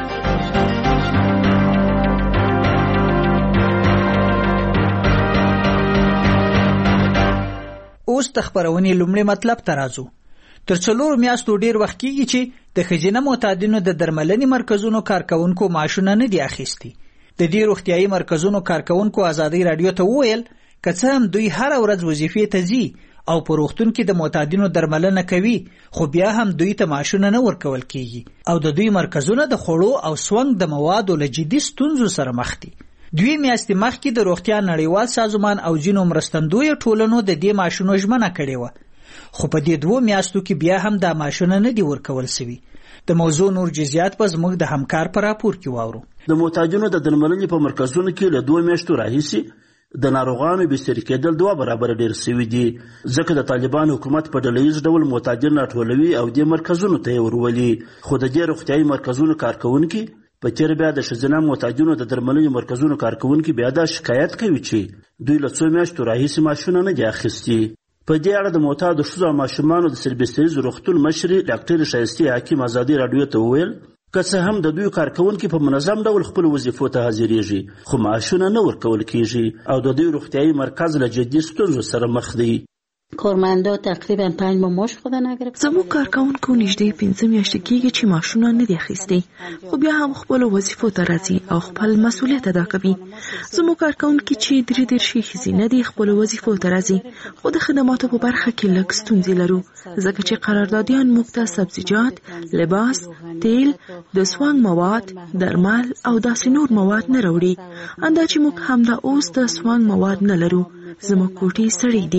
Speaker 14: اوس تخبرونی لومړی مطلب ترازو. تر 4 میاشتو ډیر وخت کېږي چې د خجینه معتادینو د درملنې مرکزونو کارکونکو معاشونه نه دي اخیستي. د دې روغتيایي مرکزونو کارکونکو آزادۍ رادیو ته وویل کڅه هم دوی هر ورځ وظیفې ته ځي او په روغتون کې د معتادینو درملنه کوي خو بیا هم دوی ته معاشونه نه ورکول کیږي او د دوی مرکزونه د خوړو او سونګ د موادو له جدي ستونزو سره مخ دي. 2 میاشتې مخکې د روغتیا نړیوال سازمان او ځینو مرستندوی ټولنو د دې معاشونو ژمنه کړې و خو په دې 2 میاشتو کې بیا هم دا معاشونه نه دي ورکول شوي. د موضوع نور جزئیات به زموږ د همکار پر راپور کې واورو.
Speaker 21: د معتادینو د درملنې په مرکزونو کې له 2 میاشتو راهیسې د ناروغانو بستر کېدل 2 برابر ډیر شوي دي، ځکه د طالبان حکومت په ډلهییز ډول معتادین راټولوي او د مرکزونو ته ورولي. خو د دې روغتیايي مرکزونو کارکونکي په تیر بیا د ښځینه معتادینو د درملنې مرکزونو کارکونکي بیا دا شکایت کوي چې دوی له 2 میاشتو راهیسې معاشونه نه دي اخیستي. په دې اړه د معتادو ښځو او ماشومانو د سربستریز روغتون مشري ډاکټر شایستې حکیم ازادي راډیو ته وویل که څه هم د دوی کارکونکي په منظم ډول خپل وظیفو ته حاضرېږي خو معاشونه نه ورکول کیږي او د دوی روغتیايي مرکز له جدي ستونزو سره مخ دی.
Speaker 15: کارمندا تقریبا 5 ماه معاش خود نگرفت.
Speaker 16: زموږ کارکونکو نږدې 15 میاشتې کېږي چې معاشونه نه دي اخیستي، خو بیا هم خپل وظیفو ته راځي او خپل مسؤلیت ادا کوي. زموږ کارکونکي چې 3 ښځینه دي خپل وظیفو ته راځي، خو د خدماتو په برخه کې لږ ستونزې لرو ځکه چې قراردادیان موږ ته سبزیجات، لباس، تیل، د سوانګ مواد، درمل او داسې نور مواد نه راوړي. اندا چې موږ هم د اوس د سوانګ مواد نه لرو، زموږ کوټې سړې دي.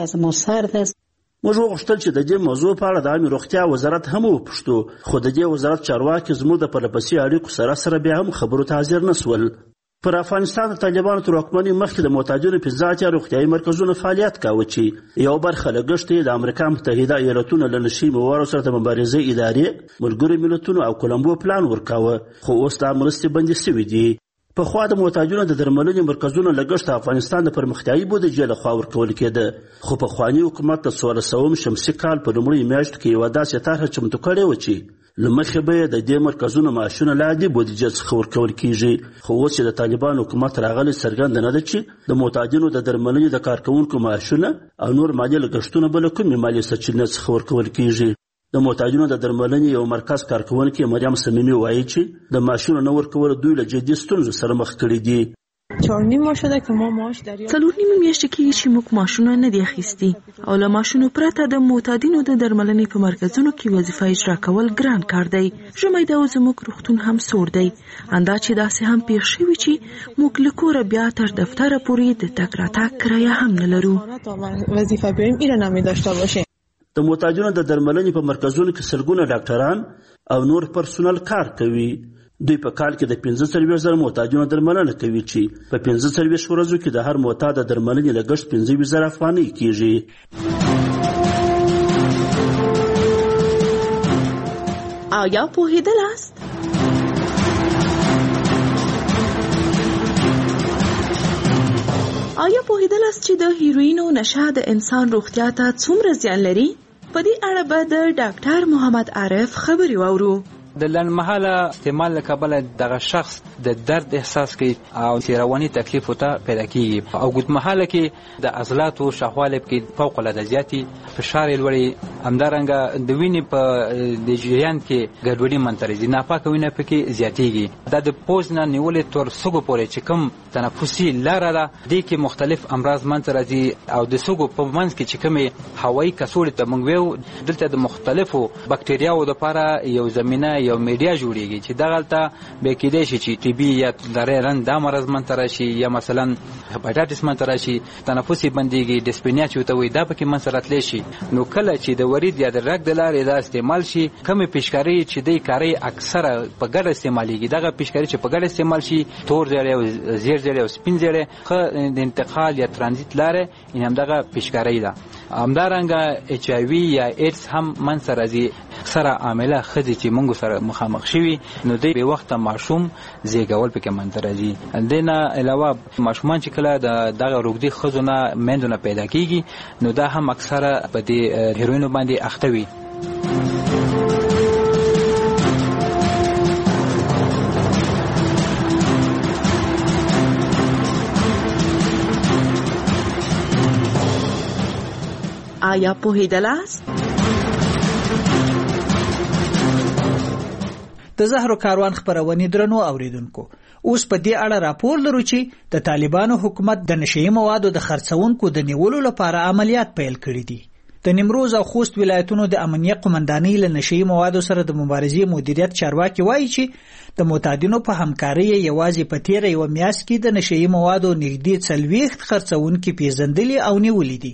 Speaker 21: موږ وغوښتل چې د دې موضوع په اړه د عامې روغتیا وزارت هم وپوښتو، خو د دې وزارت چارواکي زموږ د پرلپسې اړیکو سره بیا هم خبرو ته حاضر نه سول. پر افغانستان د طالبانو تر واکمنۍ مخکې د معتادینو 15 روغتیايي مرکزونو فعالیت کاوه چې یو برخه لګښت یې د امریکا متحده ایالتونو له نشي موادو سره د مبارزې ادارې، ملګرو ملتونو او کولمبو پلان ورکاوه، خو اوس دا مرستې بندې شوې دي. پخوا د معتادینو د درملنې مرکزونو لګښت د افغانستان د پرمختیایي بودیجې لخوا ورکول کېده، خو پخواني حکومت د 1400 شمسي کال په لومړیو میاشتو کې یوه داسې طرحه چمتو کړې وه چې له مخې به یې د دې مرکزونو معاشونه له عادي بودیجې څخه ورکول کېږي. خو اوس چې د طالبان حکومت راغلی څرګنده نه ده چې د معتادینو د درملنې د کارکوونکو معاشونه او نور مالي لګښتونه به له کومې مالي سرچینې څخه ورکول کېږي. د معتادینو د درملنې یو مرکز کارکونکي مریم صمیمي وایي چې د معاشونو نه ورکول دوی له جدي ستونزو سره مخ کړي دي.
Speaker 16: 4.5 ماه شده که ما معاش داریم. 4.5 میاشتې کېږي چې موږ معاشونه نه دي اخیستي او له معاشونو پرته د معتادینو د درملنې په مرکزونو کې وظیفه اجرا کول ګران کار دی. ژمی دا زموږ روغتون هم سوړ دی، اندا چې داسې هم پیښ شوي چې موږ له کوره بیا تر دفتره پورې د تګ راتګ کرایه هم نه لرو. وظیفه بریم ایره نمی داشته باشه.
Speaker 21: د معتادینو د درملنې په مرکزونو کې سلګونه ډاکټران او نور پرسونل کار کوي. دوی په کال کې د 45,000 معتادینو درملنه کوي چې په 45 ورځو کې د هر معتاد د درملنې لګښت 15,000 افغانۍ کېږي.
Speaker 16: آیا پوهیدل است؟ آیا پوهیدل است چې د هیروین او نشه د انسان روغتیا ته څومره زیان لري؟ په دې اړه به د ډاکټر محمد عارف خبري واورو.
Speaker 22: د لنډمهاله استعمال له کبله دغه شخص د درد احساس کوي او رواني تکلیف ته پیدا کیږي او اوږدمهاله کې د عضلاتو شاوخواله کې فوق العاده زیاتی فشار لوړي، همدارنګه د وینې په د جریان کې ګډوډي منځ راځي، ناپاکه وینه پکې زیاتیږي. دا د پوز نه نیولې تر سږو پورې چې کوم تنفسي لاره ده دې کې مختلف امراض منځ راځي او د سږو په منځ کې چې کومې هوایي کڅوړې ته موږ ویو دلته د مختلفو بکټریاوو لپاره یو زمینه یو میډیا جوړیږي چې دغلته به کېدای شي چې ټي بي یا درېرن دا مرض منځ راشي یا مثلا هپاتایټس منځ راشي، تنفسي بندېږي، ډسپینیا چې ورته وایي دا پکې منځ راتلی شي. نو کله چې د ورید یا د رګ د لارې دا استعمال شي کومې پیشکارۍ چې دی کارۍ اکثره په ګډه استعمالیږي، دغه پیشکارۍ چې په ګډه استعمال شي تور زیړی او زیړ زیړی او سپین زیړی ښه د انتقال یا ترانزیت لارې این همدغه پیشکارۍ ده. همدارنګه ایچ آی وي یا ایډز هم منځ راځي. اکثره عامله ښځې چې موږ سره مخامخ شوي نو دوی بې وخته ماشوم زیږول پکې منځ راځي. دې نه علاوه ماشومان چې کله د دغه روږدي ښځو نه میندو نه پیدا کېږي نو دا هم اکثره په دې هیروینو باندې اخته وي.
Speaker 16: آیا پوهیدل است؟
Speaker 14: د زهرو کاروان خبرونه درنو اوریدونکو، اوس په دې اړه راپور لرو چې د طالبانو حکومت د نشئی موادو د خرڅونکو د نیولو لپاره عملیات پیل کړي دي. د نیمروز او خوست ولایتونو د امنیه قومندانۍ له نشئی موادو سره د مبارزې مدیریت چارواکي وایي چې د معتادینو په همکارۍ یوازې په تیر یو میاشت کې د نشئی موادو نږدې 40 خرڅونکي پیژندلي او نیولي دي.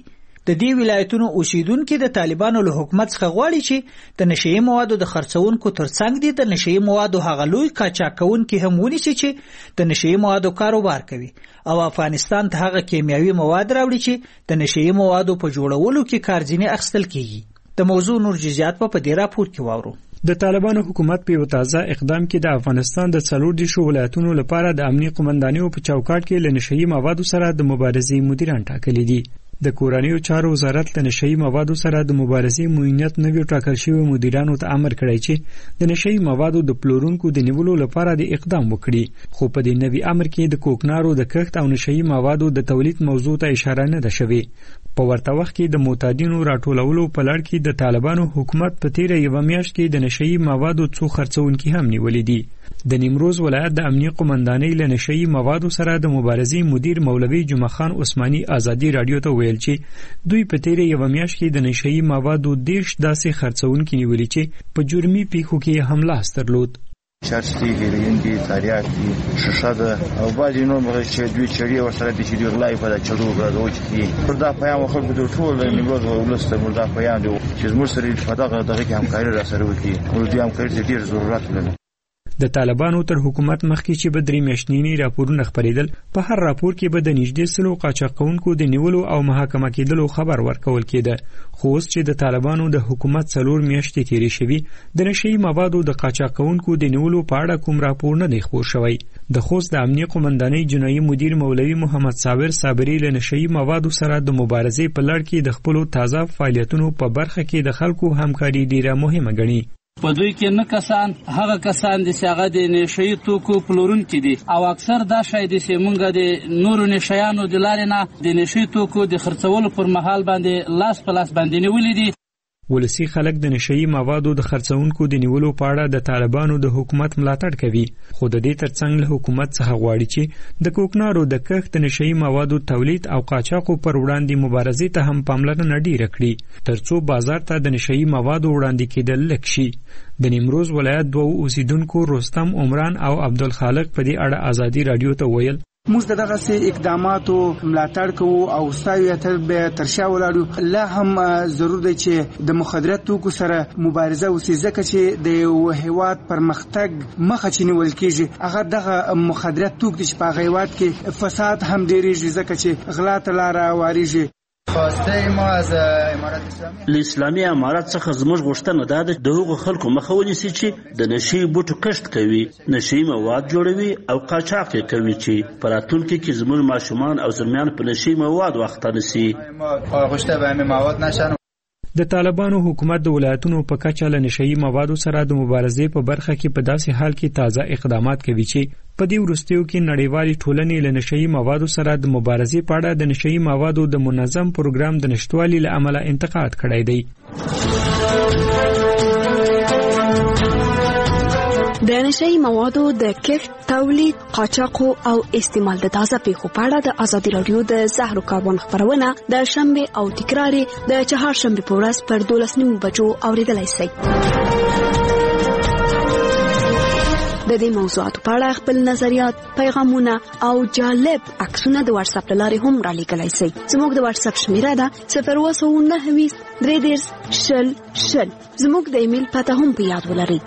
Speaker 14: د دې ولایتونو اوسیدونکو د طالبانو له حکومت څخه غواړي چې د نشئی موادو د خرڅونکو ترڅنګ د نشئی موادو هغه لوی قاچاقونکو هم ونیسي چې د نشئی موادو کاروبار کوي او افغانستان ته هغه کیمیاوي مواد راوړي چې د نشئی موادو په جوړولو کې کارځینې اخیستل کیږي. د موضوع نور جزئیات په دې راپور کې واورو.
Speaker 6: د طالبانو حکومت په یو تازه اقدام کې د افغانستان د 14 ولایتونو لپاره د امنیت قومندانیو په چوکاټ کې له نشئی موادو سره د مبارزې مدیران ټاکلي دي. د کورنیو چارو وزارت له نشئی موادو سره د مبارزې معینیت نویو ټاکل شوی مدیرانو ته امر کړی چې د نشئی موادو د پلورونکو د نیولو لپاره د اقدام وکړي، خو په دې نوي امر کې د کوکنارو د کښت او نشئی موادو د تولید موضوع ته اشاره نه ده شوې. په ورته وخت کې د معتادینو راټولولو په لړ کې د طالبانو حکومت په تیره یوه میاشت کې د نشئی موادو څو خرڅونکي هم نیولي دي. د نیمروز ولایت د امنیت قومندانۍ له نشئی موادو سره د مبارزې مدیر مولوي جمعه خان عثماني ازادي رادیو ته ویل چې دوی په تیره یوه میاشت کې د نشئی موادو 10 داسې خرڅونکي نیولي چې په جرمي پیښو کې هم لاس درلود.
Speaker 7: چرستی هیروین دی، تریاک دی، شیشه ده او بعضې نور مغز چې دوی چړې ورسره دي چې دوی غلا یې په دا چړو ګرځوي چې مردا پیام خلکو د ټول نیمروز ولس ته مردا پیام دی چې زموږ سره په دغه کې همکاري راسره وکړي او دوی همکاري ته ډېر ضرورت لري.
Speaker 6: د طالبانو تر حکومت مخکې چې به 3 میاشتنی راپورونه خپریدل، په هر راپور کې به د نږدې 100 قاچاقونکو د نیولو او محاکمه کېدلو خبر ورکول کېده. خو اوس چې د طالبانو د حکومت 4 میاشتې تیرې شوي، د نشئی موادو د قاچاقونکو د نیولو په اړه کوم راپور نه دی خپور شوی. د خوست د امنیت قومندانۍ جنایي مدیر مولوي محمد صابر صابري له نشئی موادو سره د مبارزې په لړ کې د خپلو تازه فعالیتونو په برخه کې د خلکو همکاري ډیره مهمه ګڼي.
Speaker 23: په دوی کې نه کسان هغه کسان دي چې هغه د نشئی توکو پلورونکي دي او اکثر دا شای دي چې مونږ د نورو نشیانو د لارې نه د نشئی توکو د خرڅولو پر مهال باندې لاس په لاس باندې نیولي دي.
Speaker 6: ولسی خلک د نشئی موادو د خرڅونکو د نیولو په اړه د طالبانو د حکومت ملاتړ کوي، خو د دې ترڅنګ له حکومت څخه غواړي چې د کوکنارو د کښت د نشئی موادو تولید او قاچاقو پر وړاندې مبارزې ته هم پاملرنه ډیره کړي ترڅو بازار ته د نشئی موادو وړاندې کېدل لږ شي. د نیمروز ولایت 2 اوسیدونکو رستم عمران او عبدالخالق په دې اړه ازادي رادیو ته ویل
Speaker 24: موږ دغه سي اقداماتو ملاتړ کوو او ستایو ته ترشا ولاړو. لا هم ضرور دی چې د مخدرات توکو سره مبارزه وسي، ځکه چې د یو هیواد پرمختګ مخه چې نیول کېږي هغه دغه مخدرات توک دي چې په هیواد کې فساد هم ډېرېږي، ځکه چې غلا ته لاره واریږي.
Speaker 21: خواسته ما از امارت اسلامي له اسلامي امارت څخه زموږ غوښتنه ده د هغو خلکو مخه ونیسي چې د نشئی بوټو کښت کوي، نشئی مواد جوړوي او قاچاق یې کوي چې په راتلونکي کې زموږ ماشومان او زلمیان په نشئی مواد واخته نشي.
Speaker 7: غوښته به همې مواد نشن.
Speaker 6: د طالبانو حکومت د ولایتونو په کچه له نشئی موادو سره د مبارزې په برخه کې په داسې حال کې تازه اقدامات کوي چې په دې وروستیو کې نړیوالې ټولنې له نشئی موادو سره د مبارزې په اړه د نشئی موادو د منظم پروګرام د نشټوالي له امله انتقاد کړی دی.
Speaker 25: د نشئی موادو د کښت، تولید، قاچاقو او استعمال د تازه پیښو په اړه د ازادي رادیو د زهرو کاروان خبرونه د شنبه او تکرار د چهارشنبه په ورځ پر 12 بجو اوریدلای شئ. د دې موضوعاتو په اړه خپل نظریات، پیغامونه او جالب عکسونه د واتس اپ لارې هم را لیږلی شئ. زموږ د واتس اپ شمیره ده 029 3 0 زموږ د ایمیل پته هم په یاد ولرئ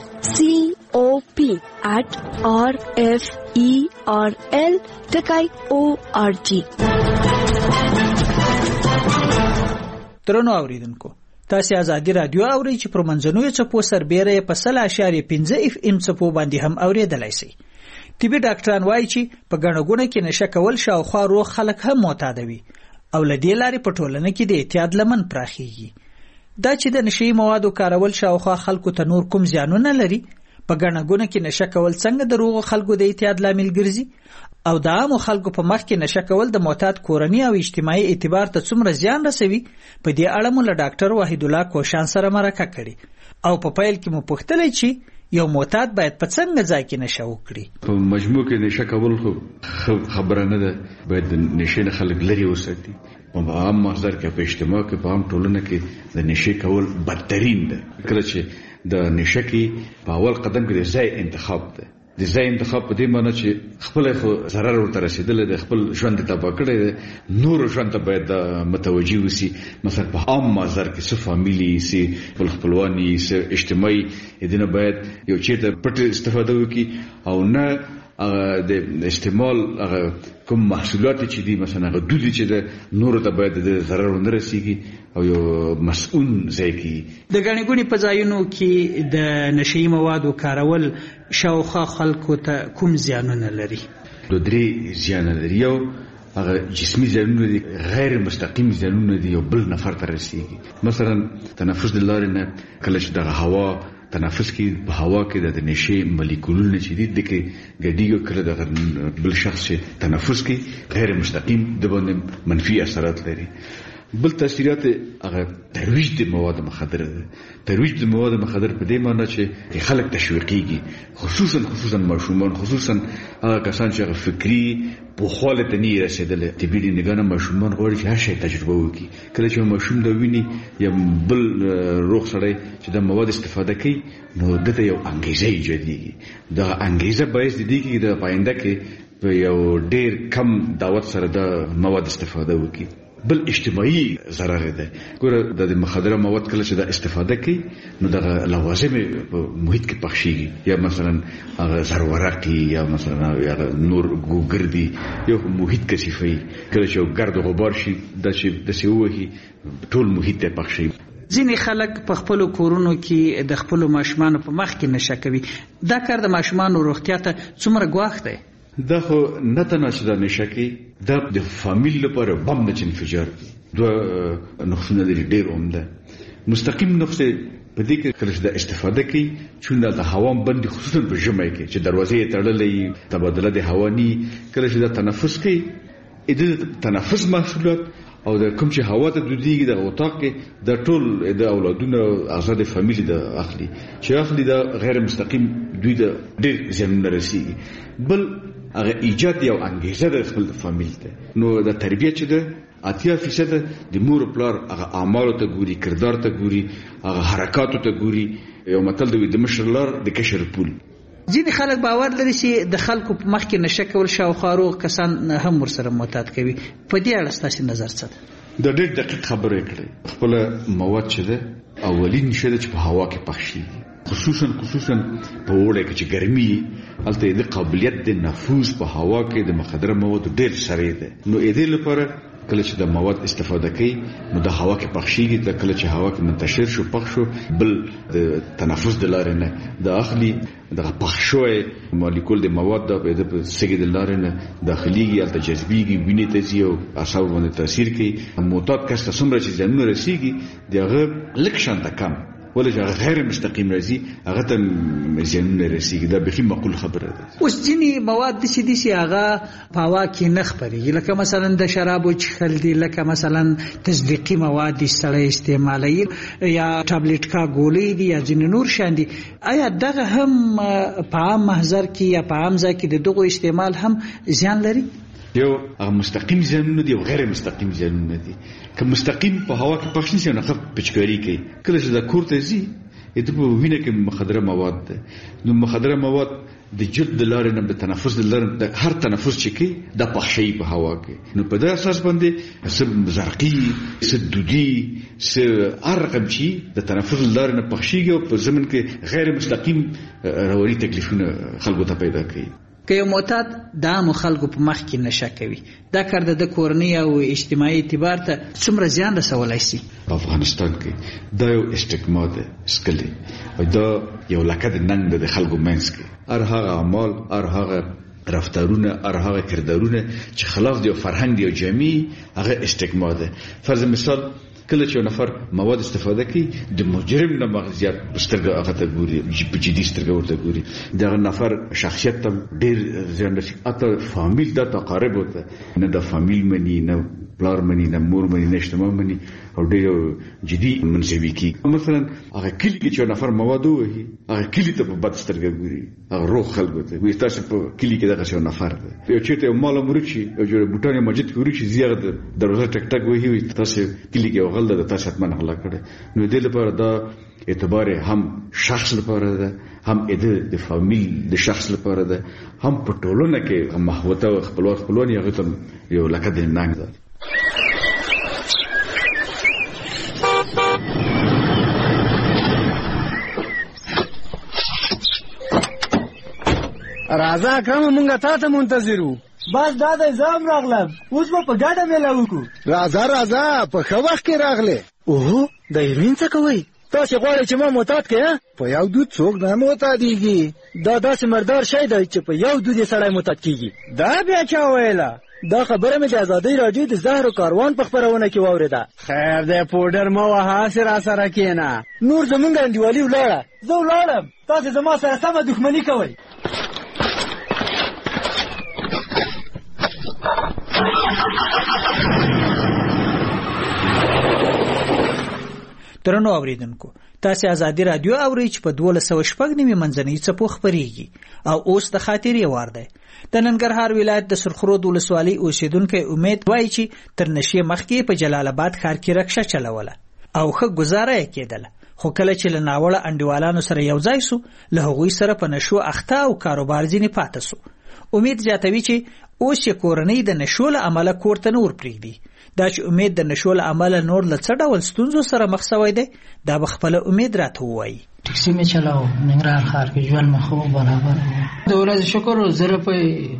Speaker 25: cop@rferl.org.
Speaker 14: ترنو اوریدونکو، تاسو ازادي رادیو اورئ چې پر منځنوي څپو سربېره په 0.5 FM څپو باندې هم اوریدلای شئ. طبي ډاکټران وایي چې په ګڼګونه کې نشه کول شاوخوا روغ خلک هم معتادوي او لدې لارې په ټولنه کې د اعتیاد لمن پراخیږي. دا چې د نشئی موادو کارول شاوخوا خلکو ته نور کوم زیانونه لري، په ګڼګونه کې نشه کول څنګه د روغ خلکو د اعتیاد لامل ګرځي، او د عامو خلکو په مخ کې نشه کول د معتاد کورنی او اجتماعي اعتبار ته څومره زیان رسوي، په دې اړه مو له ډاکټر وحید الله کوشان سره مرکه کړې او په پیل کې مو پوښتلې چې یو معتاد باید په څنګه ځای کې نشه وکړي.
Speaker 17: په مجموع کې نشه کول خبره نه ده، باید د نشې نه خلک لرې وساتي. په عام محضر کې، په اجتماع کې، په عام ټولنه کې د نشې کول بدترین ده. کله چې د نشه کې په اول قدم کې د ځای انتخاب ده، د ځای انتخاب په دې معنی چې خپل خو ضرر ورته رسیدل د خپل ژوند ته تباہ کړی نور ژوند ته باید متوجي وسی مثلا په عام مازار کې څه فامیلی سي خپلوانی سي اجتماعي دنه باید یو چیرته پټ استفاده وکي او نه د استعمال کوم محصولات چې دي مثلا دودي چې د نور ته باید د ضرر نه رسیږي او یو مسؤل ځای کې
Speaker 14: د غنی ګونی په ځایونو کې د نشئی موادو کارول شاوخوا خلکو ته کوم زیانونه لري؟
Speaker 17: د درې زیان لري. یو هغه جسمي زیانونه دي، غیر مستقیم زیانونه دي، یو بل نفر ته رسیږي. مثلا تنفس د لارې نه کله چې د هوا تنفس کې په هوا کې د نشي مالیکولونه چې دي د کې ګډیږي کله د بل شخص تنفس کې غیر مستقیم د باندې منفي اثرات لري. بل تاثیرات هغه ترویج د مواد مخدر ده. ترویج د مواد مخدر په دې معنی چې خلک تشویقيږي، خصوصا ماشومان، خصوصا هغه کسان چې فکری په حالت ته نه رسیدل. طبيعي نگانه ماشومان غواړي چې هر شی تجربه وکړي. کله چې ماشوم دا ویني یا بل روغ سره چې د مواد استفاده کوي نو دته یو انګیزه ایجادېږي. دا انګیزه باعث دي چې د پاینده کې یو ډیر کم دعوت سره د مواد استفاده وکړي. بل اجتماعي ضرر ده. ګوره د مخدره مواد کله چې د استفاده کوي نو د لوازم په محیط کې پخشيږي، یا مثلا هغه زرورقي یا مثلا نور ګوګردي یو محیط کثیفي. کله چې ګرد او غبار شي د سیوهي ټول محیط ته پخشي.
Speaker 14: ځینې خلک په خپل کورونو کې د خپل ماشومان په مخ کې نشه کوي. دا کار د ماشومان روغتیا ته څومره ګواښ دی؟
Speaker 17: دا خو نه تناسب د نشه کې دا د فامیل لپاره بم د انفجار دي. دوه نقصونه لري ډېر عمده. مستقیم نقص په دې کې کله چې د استفاده کوي چې د هوا بندي خصوصا په ژمي کې چې دروازې تړلې تبادله د هوا ني، کله چې د تنفس کوي د تنفس محصولات او د کوم چې هوا ته دودیږي د اوتاق کې د ټول د اولادونو آزاد فامیلی د اخلي چې اخلي د غیر مستقیم دوی د ډېر زمين رسیږي. بل هغه ایجاد یو انګیزه د خپل فامیل ته. نو د تربیت چې د 80% د مور پلار هغه اعمال ته ګوري، کردار ته ګوري، هغه حرکات ته ګوري. یو متل د مشر لار د کشر پول.
Speaker 14: ځینې خلک باور لري چې د خلکو په مخ کې نشه کول شاوخوا روغ کسان هم ورسره معتاد کوي. په دې اړه ستاسو نظر څه ده؟
Speaker 17: د ډېر دقیق خبره کړې. خپل مواد چې ده اولین شته چې په هوا کې پخشيږي، خصوصا په وړه کې چې ګرمي البته د قابلیت د نفوذ په هوا کې د مخدره مواد ډېر سره ده. نو دې لپاره کله چې د مواد استفاده کوي نو د هوا کې پخشيږي. د کله چې هوا کې منتشر شو پخشو بل د تنفس د لارې نه د اخلي د پخشوي مالیکول د مواد د سګي د لارې نه داخليږي البته جذبيږي، وینې ته ځي او اعصاب باندې تاثیر کوي. معتاد کس ته څومره چې ځانونه رسیږي دغه لکشن د کم ولې غیر مستقیم راځي هغه ته زیانونه رسیږي. دا به معقول خبره ده.
Speaker 14: اوس ځینې مواد د سې هغه په هوا کې نه خپرېږي، لکه مثلا د شرابو څښل دي، لکه مثلا تصدیقي مواد سړی استعمالوي، یا ټابلیټ کا ګولۍ دي، یا ځینې نور شان دي. آیا دغه هم په عام محضر کې یا په عام ځای کې د دغو استعمال هم زیان لري؟
Speaker 17: یو مستقیم زیانونه دي او غیر مستقیم زیانونه دي. که مستقیم په هوا کې پخش نشي نه پچکاری کوي. کله چې د کور ته ځي د په وینه کې مخدره مواد ده. نو مخدره مواد د جلد د لارې نه د تنفس د لارې د هر تنفس چې کوي د پخشي په هوا کې. نو په دې اساس باندې سب زرقي سدودي هر شي د تنفس د لارې نه پخشيږي او په زمين کې غیر مستقیم رواني تکلیفونه خلکو ته پیدا کوي.
Speaker 14: که یو معتاد د عام خلکو په مخ کې نشه کوي، دا کار د کورنۍ او اجتماعي اعتبار ته څومره زیان رسولای شي؟
Speaker 17: په افغانستان کې دا یو استګما ده سکلي او دا یو لکه د ننګ د خلکو منځ کې هر هغه اعمال، هر هغه رفتارونه، هر هغه کردارونه چې خلاف دی فرهنګ دی او جمعي هغه استګما ده. فرض مثال کله چې نفر مواد استفاده کوي د مجرم نه مغزیات سترګه هغه ته ګوري، په جدي سترګه ورته ګوري. دا نفر شخصیت ته ډېر زیان رسي. اته فامیل دا تقارب وته نه د فامیل مني، نه پلار مني، نه مور مني، نه اجتماع مني او ډېر جدي منځوي کی. مثلا هغه کلی کې چې نفر مواد وهي هغه کلی ته په بد سترګه ګوري، هغه روح خلکو ته وي تاسو په کلی کې دغه څو نفر ده. یو چې ته مال مرچی او جوړ بوټانه مسجد کې ورچی زیاده دروازه ټک ټک وهي تاسو کلی کې غل د تاسو اتمن غلا کړي. نو دې لپاره دا اعتبار هم شخص لپاره ده هم د فامیل د شخص لپاره ده، هم په ټولنه کې محوته او خپلوان یې هغه ته یو لکه د ننګ ده.
Speaker 3: راځه کوم مونږه تا ته منتظرو.
Speaker 4: بس دا د زام راغلم، اوس به په ګډه میله وکړو.
Speaker 3: راځه په ښه وخت کې راغلې. اوهو د هیروین څه کوئ؟ تاسې غواړئ چې ما معتاد کړې؟ په یو دود څوک نه معتادېږي. دا داسې مردار شی دی چې په یو دود یې سړی معتاد کېږي. دا بیا چا ویله؟ دا خبره مې د ازادۍ راډیو د زهرو کاروان په خپرونه کې واورېده. خیر دی پوډر مه وهه، هسې راسره کښېنه. نور زمونږ انډیوالي ولاړه.
Speaker 4: زه ولاړم، تاسې زما سره سمه دښمني کوئ.
Speaker 14: درنو اوریدونکو، تاسو ازادي رادیو اورئ چې په 1290 منځنۍ څپو خبريږي او اوس د خاطرې وار دی. د ننګرهار ولایت د سرخرود ولسوالۍ اوسیدونکو امید وایي چې تر نشي مخکې په جلال آباد ښار کې رکشه چلوله او ښه گزاره یې کېدله، خو کله چې له ناوړه انډیوالانو سره یو ځای سو، له هغوی سره په نشو اخته او کاروبار ځینې پاتې سو. امید زیاتوي چې اوس یې کورنۍ د نشو له امله کور ته نه ورپرېږدي. دا چې امید د نشو له امله نور له څه ډول ستونزو سره مخ شوی دی، دا به خپله امید راته ووایي.
Speaker 18: ټکسي مې چلاو ننګرهار ښار کې، ژوند مې خو برابر و. د ورځې شکر زره په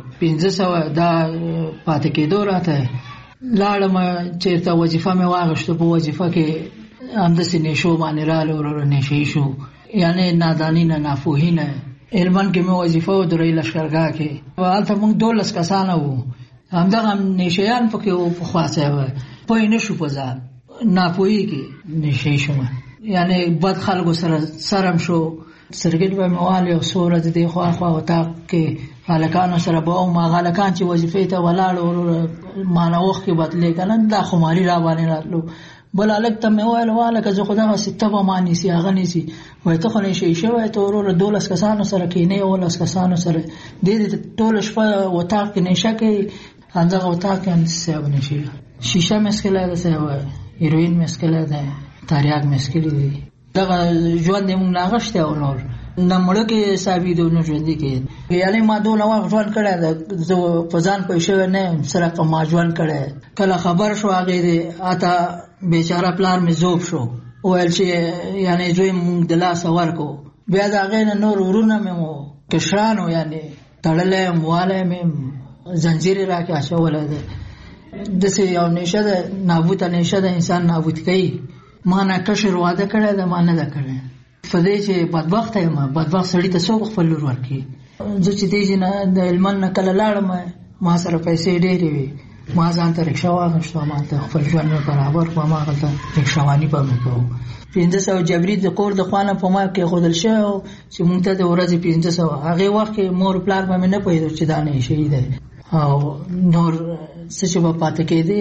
Speaker 18: 1500 دا پاتې کېدو راته لاړم، چېرته وظیفه مې واغېشته. په وظیفه کې همداسې نشو باندې راغله، ورور نشهیي شو، یعنې ناداني نه، ناپوهي نه. هلمند کې مې وظیفه و درې لښکرګاه کې، هلته موږ 12 کسانه وو. همدغه نشهیان پکې وو، پخوا څه پوه نه شو په ځان، ناپوهي کې نشهیي شوم. یعنې بد خلکو سره سرم شو. سرګل به مې والي او څو ورځې دې خواخوا اتاق کې هلکانو سره به وم. هغه هلکان چې وظیفې ته ولاړ ورور مانه وخت کې بدلې که نه، دا خماري را باندې راتلو. بل هلک ته مې وویل والکه زه خو دغسې ته به ما نیسي هغه نیسي. وایي ته خو نشهیي شوی، ته ورور 12 کسانو سره کښېنې، 11 کسانو سره دې ټوله شپه اتاق کې نشه کوي. همدغه اتاق کې هم صاحب نشي، شیشه مسکله ده، صاحب هیروین مسکله ده، تریاک مسکلي دي. دغه ژوند یې مونږ نه اغوښتی او نور نه مړه کې ثابت او نه ژوندي کې. یعنې ما دونه وخت ژوند کړی ده، زه په ځان پوه شوی نه یم سره که ما ژوند کړی. کله خبر شو هغې د اته بیچاره پلار مې ذوب شو، وویل چې یعنې زوی مونږ د لاسه ورکړو. بیا د هغې نه نور ورونه مې مو کشرانو یعنې تړلی یم، والی مې زنجیر را کې اچولی ده. داسې یو نیشه ده، نابوته نیشه ده، انسان نابود کوي. ما نه کشر واده کړی ده، ما نه ده کړی. په دې چې بدبخته یم، بدبخت سړي ته څوک خپل لور ورکړي. زه چې دې نه د هلمند نه کله لاړم، ما سره پیسې ډېرې وې، ما ځان ته رکشه واخېسته، همالته خپل ژوند مې برابر کړو، هماغلته رکشهواني به مې کوو. 1500 جبري د کور د خوا نه په ما کېښودل شوی و چې مونږ ته د ورځې 1500. هغې وخت کې مور پلار به مې نه پوهېدو چې دا نشهیي دی او نور څه چې به پاتې کېدې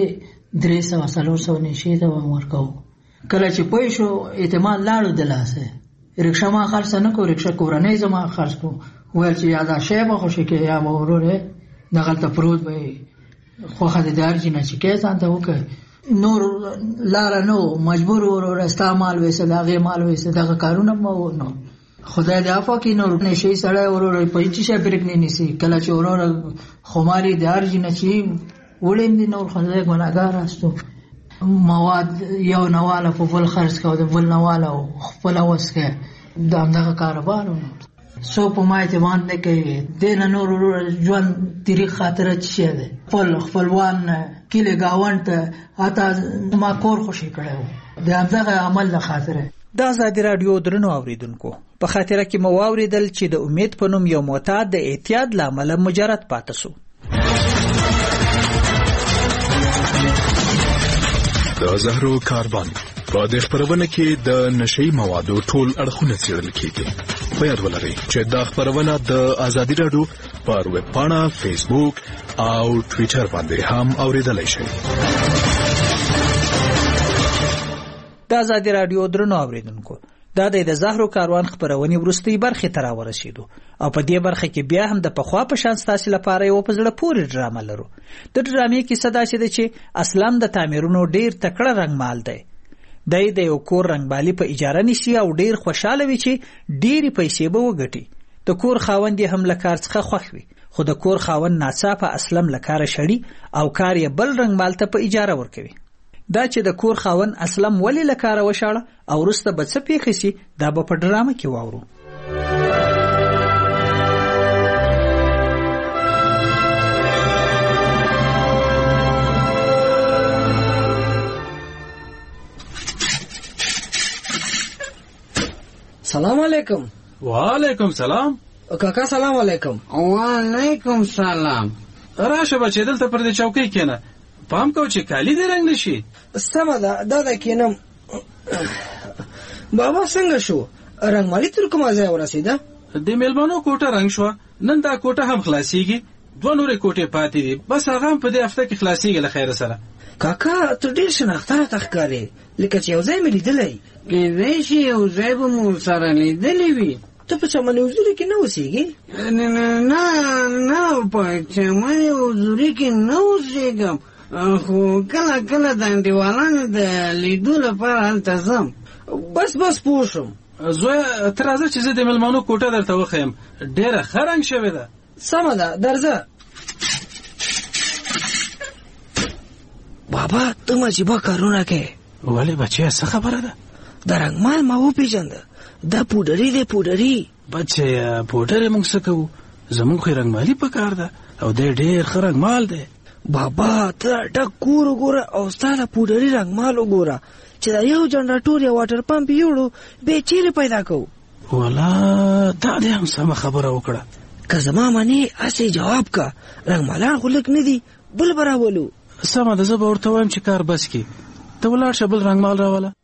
Speaker 18: 300-400 نشهیي ته به م ورکوو. کله چې پوه شو اعتماد لاړو د لاسه، رکشه ما خرڅه نه کړو، رکشه کورنۍ زما خرڅ کړو. ویل چې یا دا شی به خوشي کې یا به وروره دغلته پروت به خوښه د دارجي نه چې کې ځان ته وکړه. نور لاره نه و، مجبور وروره ستا مال ویسه، د هغې مال ویسه، دغه کارونه به نو خدای دې عفو کړي. نور نشهیي سړی وروره په هېڅ شی برېک نه نیسي. کله چې وروره خماري د هر جي نه چې وړیم دي، نور خدای ګناهګار هستو. مواد یو نواله په بل خرڅ کوو، د بل نواله او خپله وس کې د همدغه کاروبار و. څوک په ما اعتماد نه کوي. دې نه نور وروره ژوند تریخ خاطره څه شی دی. خپلوان کلي ګاونډ ته حتی ما کور خوشي کړی و د همدغه عمل له خاطره.
Speaker 14: د ازادي راډیو درنو اوریدونکو، په خاطره کې مو واورېدل چې د امید په نوم یو معتاد د اعتیاد له امله مجرد پاتې سو.
Speaker 5: د زهرو کاروان په دې خبرونه کې د نشئی موادو ټول اړخونه څېړل کېږي. په یاد ولرئ چې دا خبرونه د ازادي راډیو پر ویب پاڼه، فیسبوک او ټویټر باندې هم اوریدلای شئ.
Speaker 14: د ازادي راډیو درنو اوریدونکو، دا د زهرو کاروان خبرونه وروستۍ برخه ته راورسېدو او په دې برخه کې بیا هم د پخوا په شان ستاسو لپاره یو په زړه پورې ډرامه لرو. د ډرامې کیسه داسې ده چې اصلا د تعمیرونو ډیر تکړه رنګمال دی. دی د یو کور رنګبالي په اجاره نیسي او ډیر خوشاله وي چې ډیرې پیسې به وګټي. د کور خاوند یې هم له کار څخه خوښ وي، خو د کور خاوند ناڅاپه اسلم له کاره شړي او کار یې بل رنګمال ته په اجاره ورکوي. دا چې د کور خاوند اسلم ولې له کاره وشاړه او وروسته به څه پیښې سي، دا به په ډرامه کې واورو.
Speaker 19: سلام علیکم.
Speaker 20: وعلیکم سلام.
Speaker 19: کاکا سلام علیکم.
Speaker 8: وعلیکم سلام.
Speaker 20: راشه بچې دلته پر دې چوکۍ کېنه، پام کو چې کالی دې رنګ نشي.
Speaker 19: سمه ده، دا کېنم. بابا څنګه شو؟ رنګمالي تر کومه ځای ورسېده؟
Speaker 20: د میلمنو کوټه رنګ شوه، نن دا کوټه هم خلاصېږي، 2 نورې کوټې پاتې دي، بس هغه هم په دې هفته کې خلاصېږي له خیره سره.
Speaker 19: کاکا ته ډېر شناخته راته ښکارې، لکه چې یو ځای مې لیدلی.
Speaker 8: کېدای شي یو ځای به مو سره لیدلی وي.
Speaker 19: ته په چمن حضوري کې نه اوسېږې؟
Speaker 8: نه په چمن حضوري کې نه اوسېږم، خو کله کله د انډیوالانو د لیدو لپاره هلته ځم.
Speaker 19: بس پوه شوم.
Speaker 20: زویه ته راځه چې زه د میلمنو کوټه درته وښیم، ډېره ښه رنګ شوې ده.
Speaker 19: سمه ده، درځه. بابا ته عجیبه کارونه کوې.
Speaker 20: ولې بچیه څه خبره ده؟
Speaker 19: د رنګمال ما وپېژنده، دا پوډري دی پوډري.
Speaker 20: بچیه پوډر موږ څه کوو، زموږ خو رنګمالي په کار ده او دی ډېر ښه رنګمال دی.
Speaker 19: بابا ته ډک کور وګوره او ستا د پوډري رنګمال وګوره چې دا یو جنراتور یا واټر پمپ یوړو بې چیرې پیدا کوو.
Speaker 20: والا دا دې هم سمه خبره وکړه.
Speaker 19: که زما منې هسې جواب که، رنګمالان خو لږ نه دي، بل به راولو.
Speaker 20: سمه ده، زه به ورته وایم چې کار بس کړي، ته ولاړ شه بل رنګمال راوله.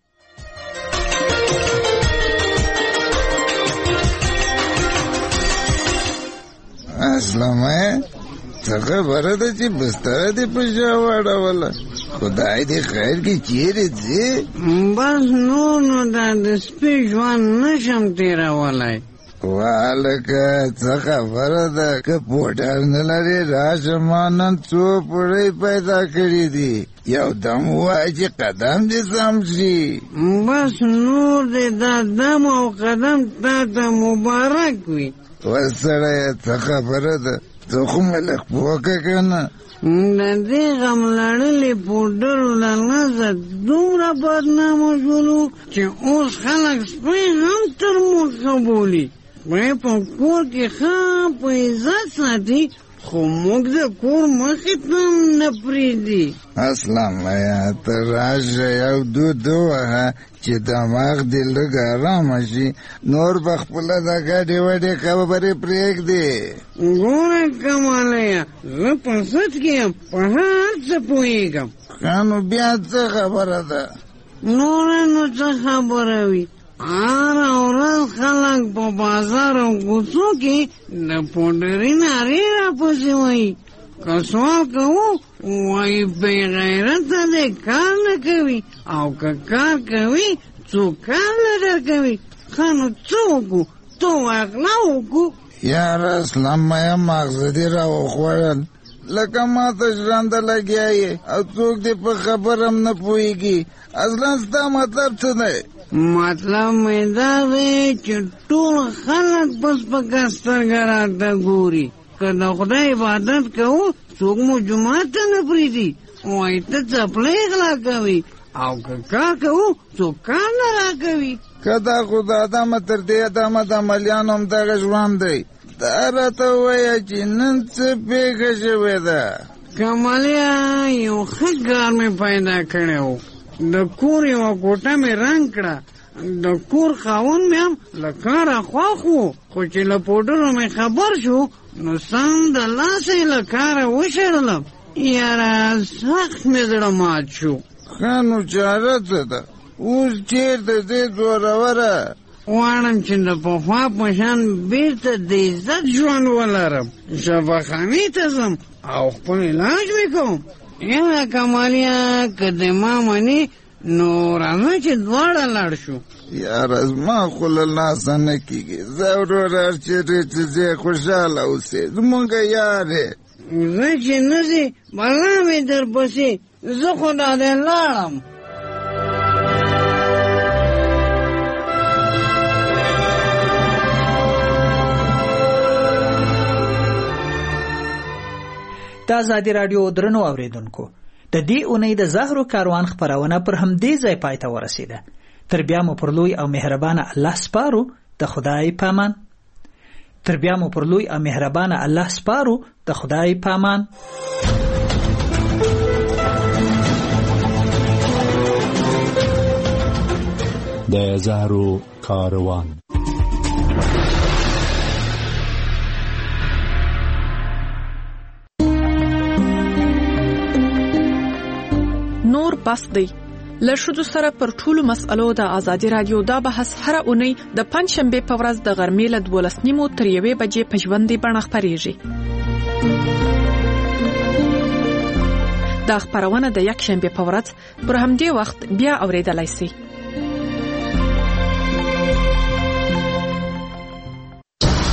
Speaker 9: اسلامه څه خبره ده چې بستره دې په شا واړوله؟ خدای دې خیر کې چیرې ځې؟
Speaker 8: بس نو دا د سپي ژوند نشم تېرولی.
Speaker 9: والکه څه خبره ده؟ که پوډر نه لرې راشه، ما نن څو پوړۍ پیدا کړي دي، یو دم ووایه چې قدم دې سم شي.
Speaker 8: بس نور دې دا دم او قدم تا ته مبارک وي.
Speaker 9: وسړیه څه خبره ده؟ ته خو مې لږ پوکه که نه؟
Speaker 8: د دې غم لړلې پوډرو له نظر دومره بدنامه شولو چې اوس خلک سپی هم تر مخه بولي. سپی په کور کې ښه په عزت ساتي، خو موږ د کور مخې ته هم نه پرېږدي.
Speaker 9: اسلامه ته راشه یو دود ووهه چې دماغ دې لږ ارامه شي، نور به خپله د ګډې وډې خبرې پرېږدي.
Speaker 8: ګوره کماليه، زه په سد کې یم، په هر څه پوهېږم.
Speaker 9: ښه نو بیا څه خبره ده؟
Speaker 8: نوره نو څه خبره وي، هره ورځ خلک په بازار او کوڅو کې د پوډري نارې راپسې وایي. که سوال کوو وایي بې غیرته دی، کار نه کوي، او که کار کوي څوک کار نه درکوي. ښه نو څه وکړو؟ تو اغلا وکړو.
Speaker 9: یاره اسلامه ماغزه دې راوخوړل، لکه ما ته ژرنده لګیا یې او څوک دې په خبر هم نه پوهېږي. اصلا ستا مطلب څه دی؟
Speaker 8: مطلب مې دا دی چې ټول خلک په سپکه سترګه راته ګوري. که د خدای عبادت کوو څوک مو جومات ته نه پرېږدي، وایي ته څپلۍ غلا کوي، او که کار کوو څوک کار نه راکوي.
Speaker 9: که دا خو د ادمه تر دې ادمه د عملیانو هم دغه ژوند دی. دا راته ووایه چې نن څه پېښه شوې ده؟
Speaker 8: کمالیا یو ښه کار مې پیدا کړی و، د کور یوه کوټه مې رنګ کړه. د کور خاوند مې هم له کاره خوښ و، خو چې له پوډرو مې خبر شو نو سم د لاسه یې له کاره وشړلم. یاره سخت مې زړه مات شو.
Speaker 9: ښه نو چاره څه ده؟ اوس چېرته ځې زوروره؟
Speaker 8: غواړم چې د پخوا په شان بېرته د عزت ژوند ولرم، شفاخانې ته ځم او خپل علاج مې کوم. یاره کمالیا، که د ما منې نو راځه چې دواړه لاړ شو.
Speaker 9: یاره زما خو له لاسه نه کېږي، زه وروره چېرې چې ځې خوشحاله اوسې، زمونږ یار یې.
Speaker 8: زه چې نه ځې بلا مې در پسې، زه خو دا دی لاړم.
Speaker 14: د ازادي راډیو درنو اوریدونکو د دې اونۍ د زهرو کاروان خپرونه پر همدې ځای پای ته ورسیده. تر بیا مو پر لوی او مهربانه الله سپارو. د خدای پامان. د خدای پامان.
Speaker 13: د زهرو کاروان.
Speaker 1: نور بس دی. له ښځو سره پر ټولو مسألو د ازادي راډیو دا بحث هره اونۍ د پنځشنبې په ورځ د غرمې له 12:30 تر 1 بجې په ژوندۍ بڼه خپریږي. دا خپرونه د یکشنبې په ورځ پر همدې وخت بیا اوریدلای شئ.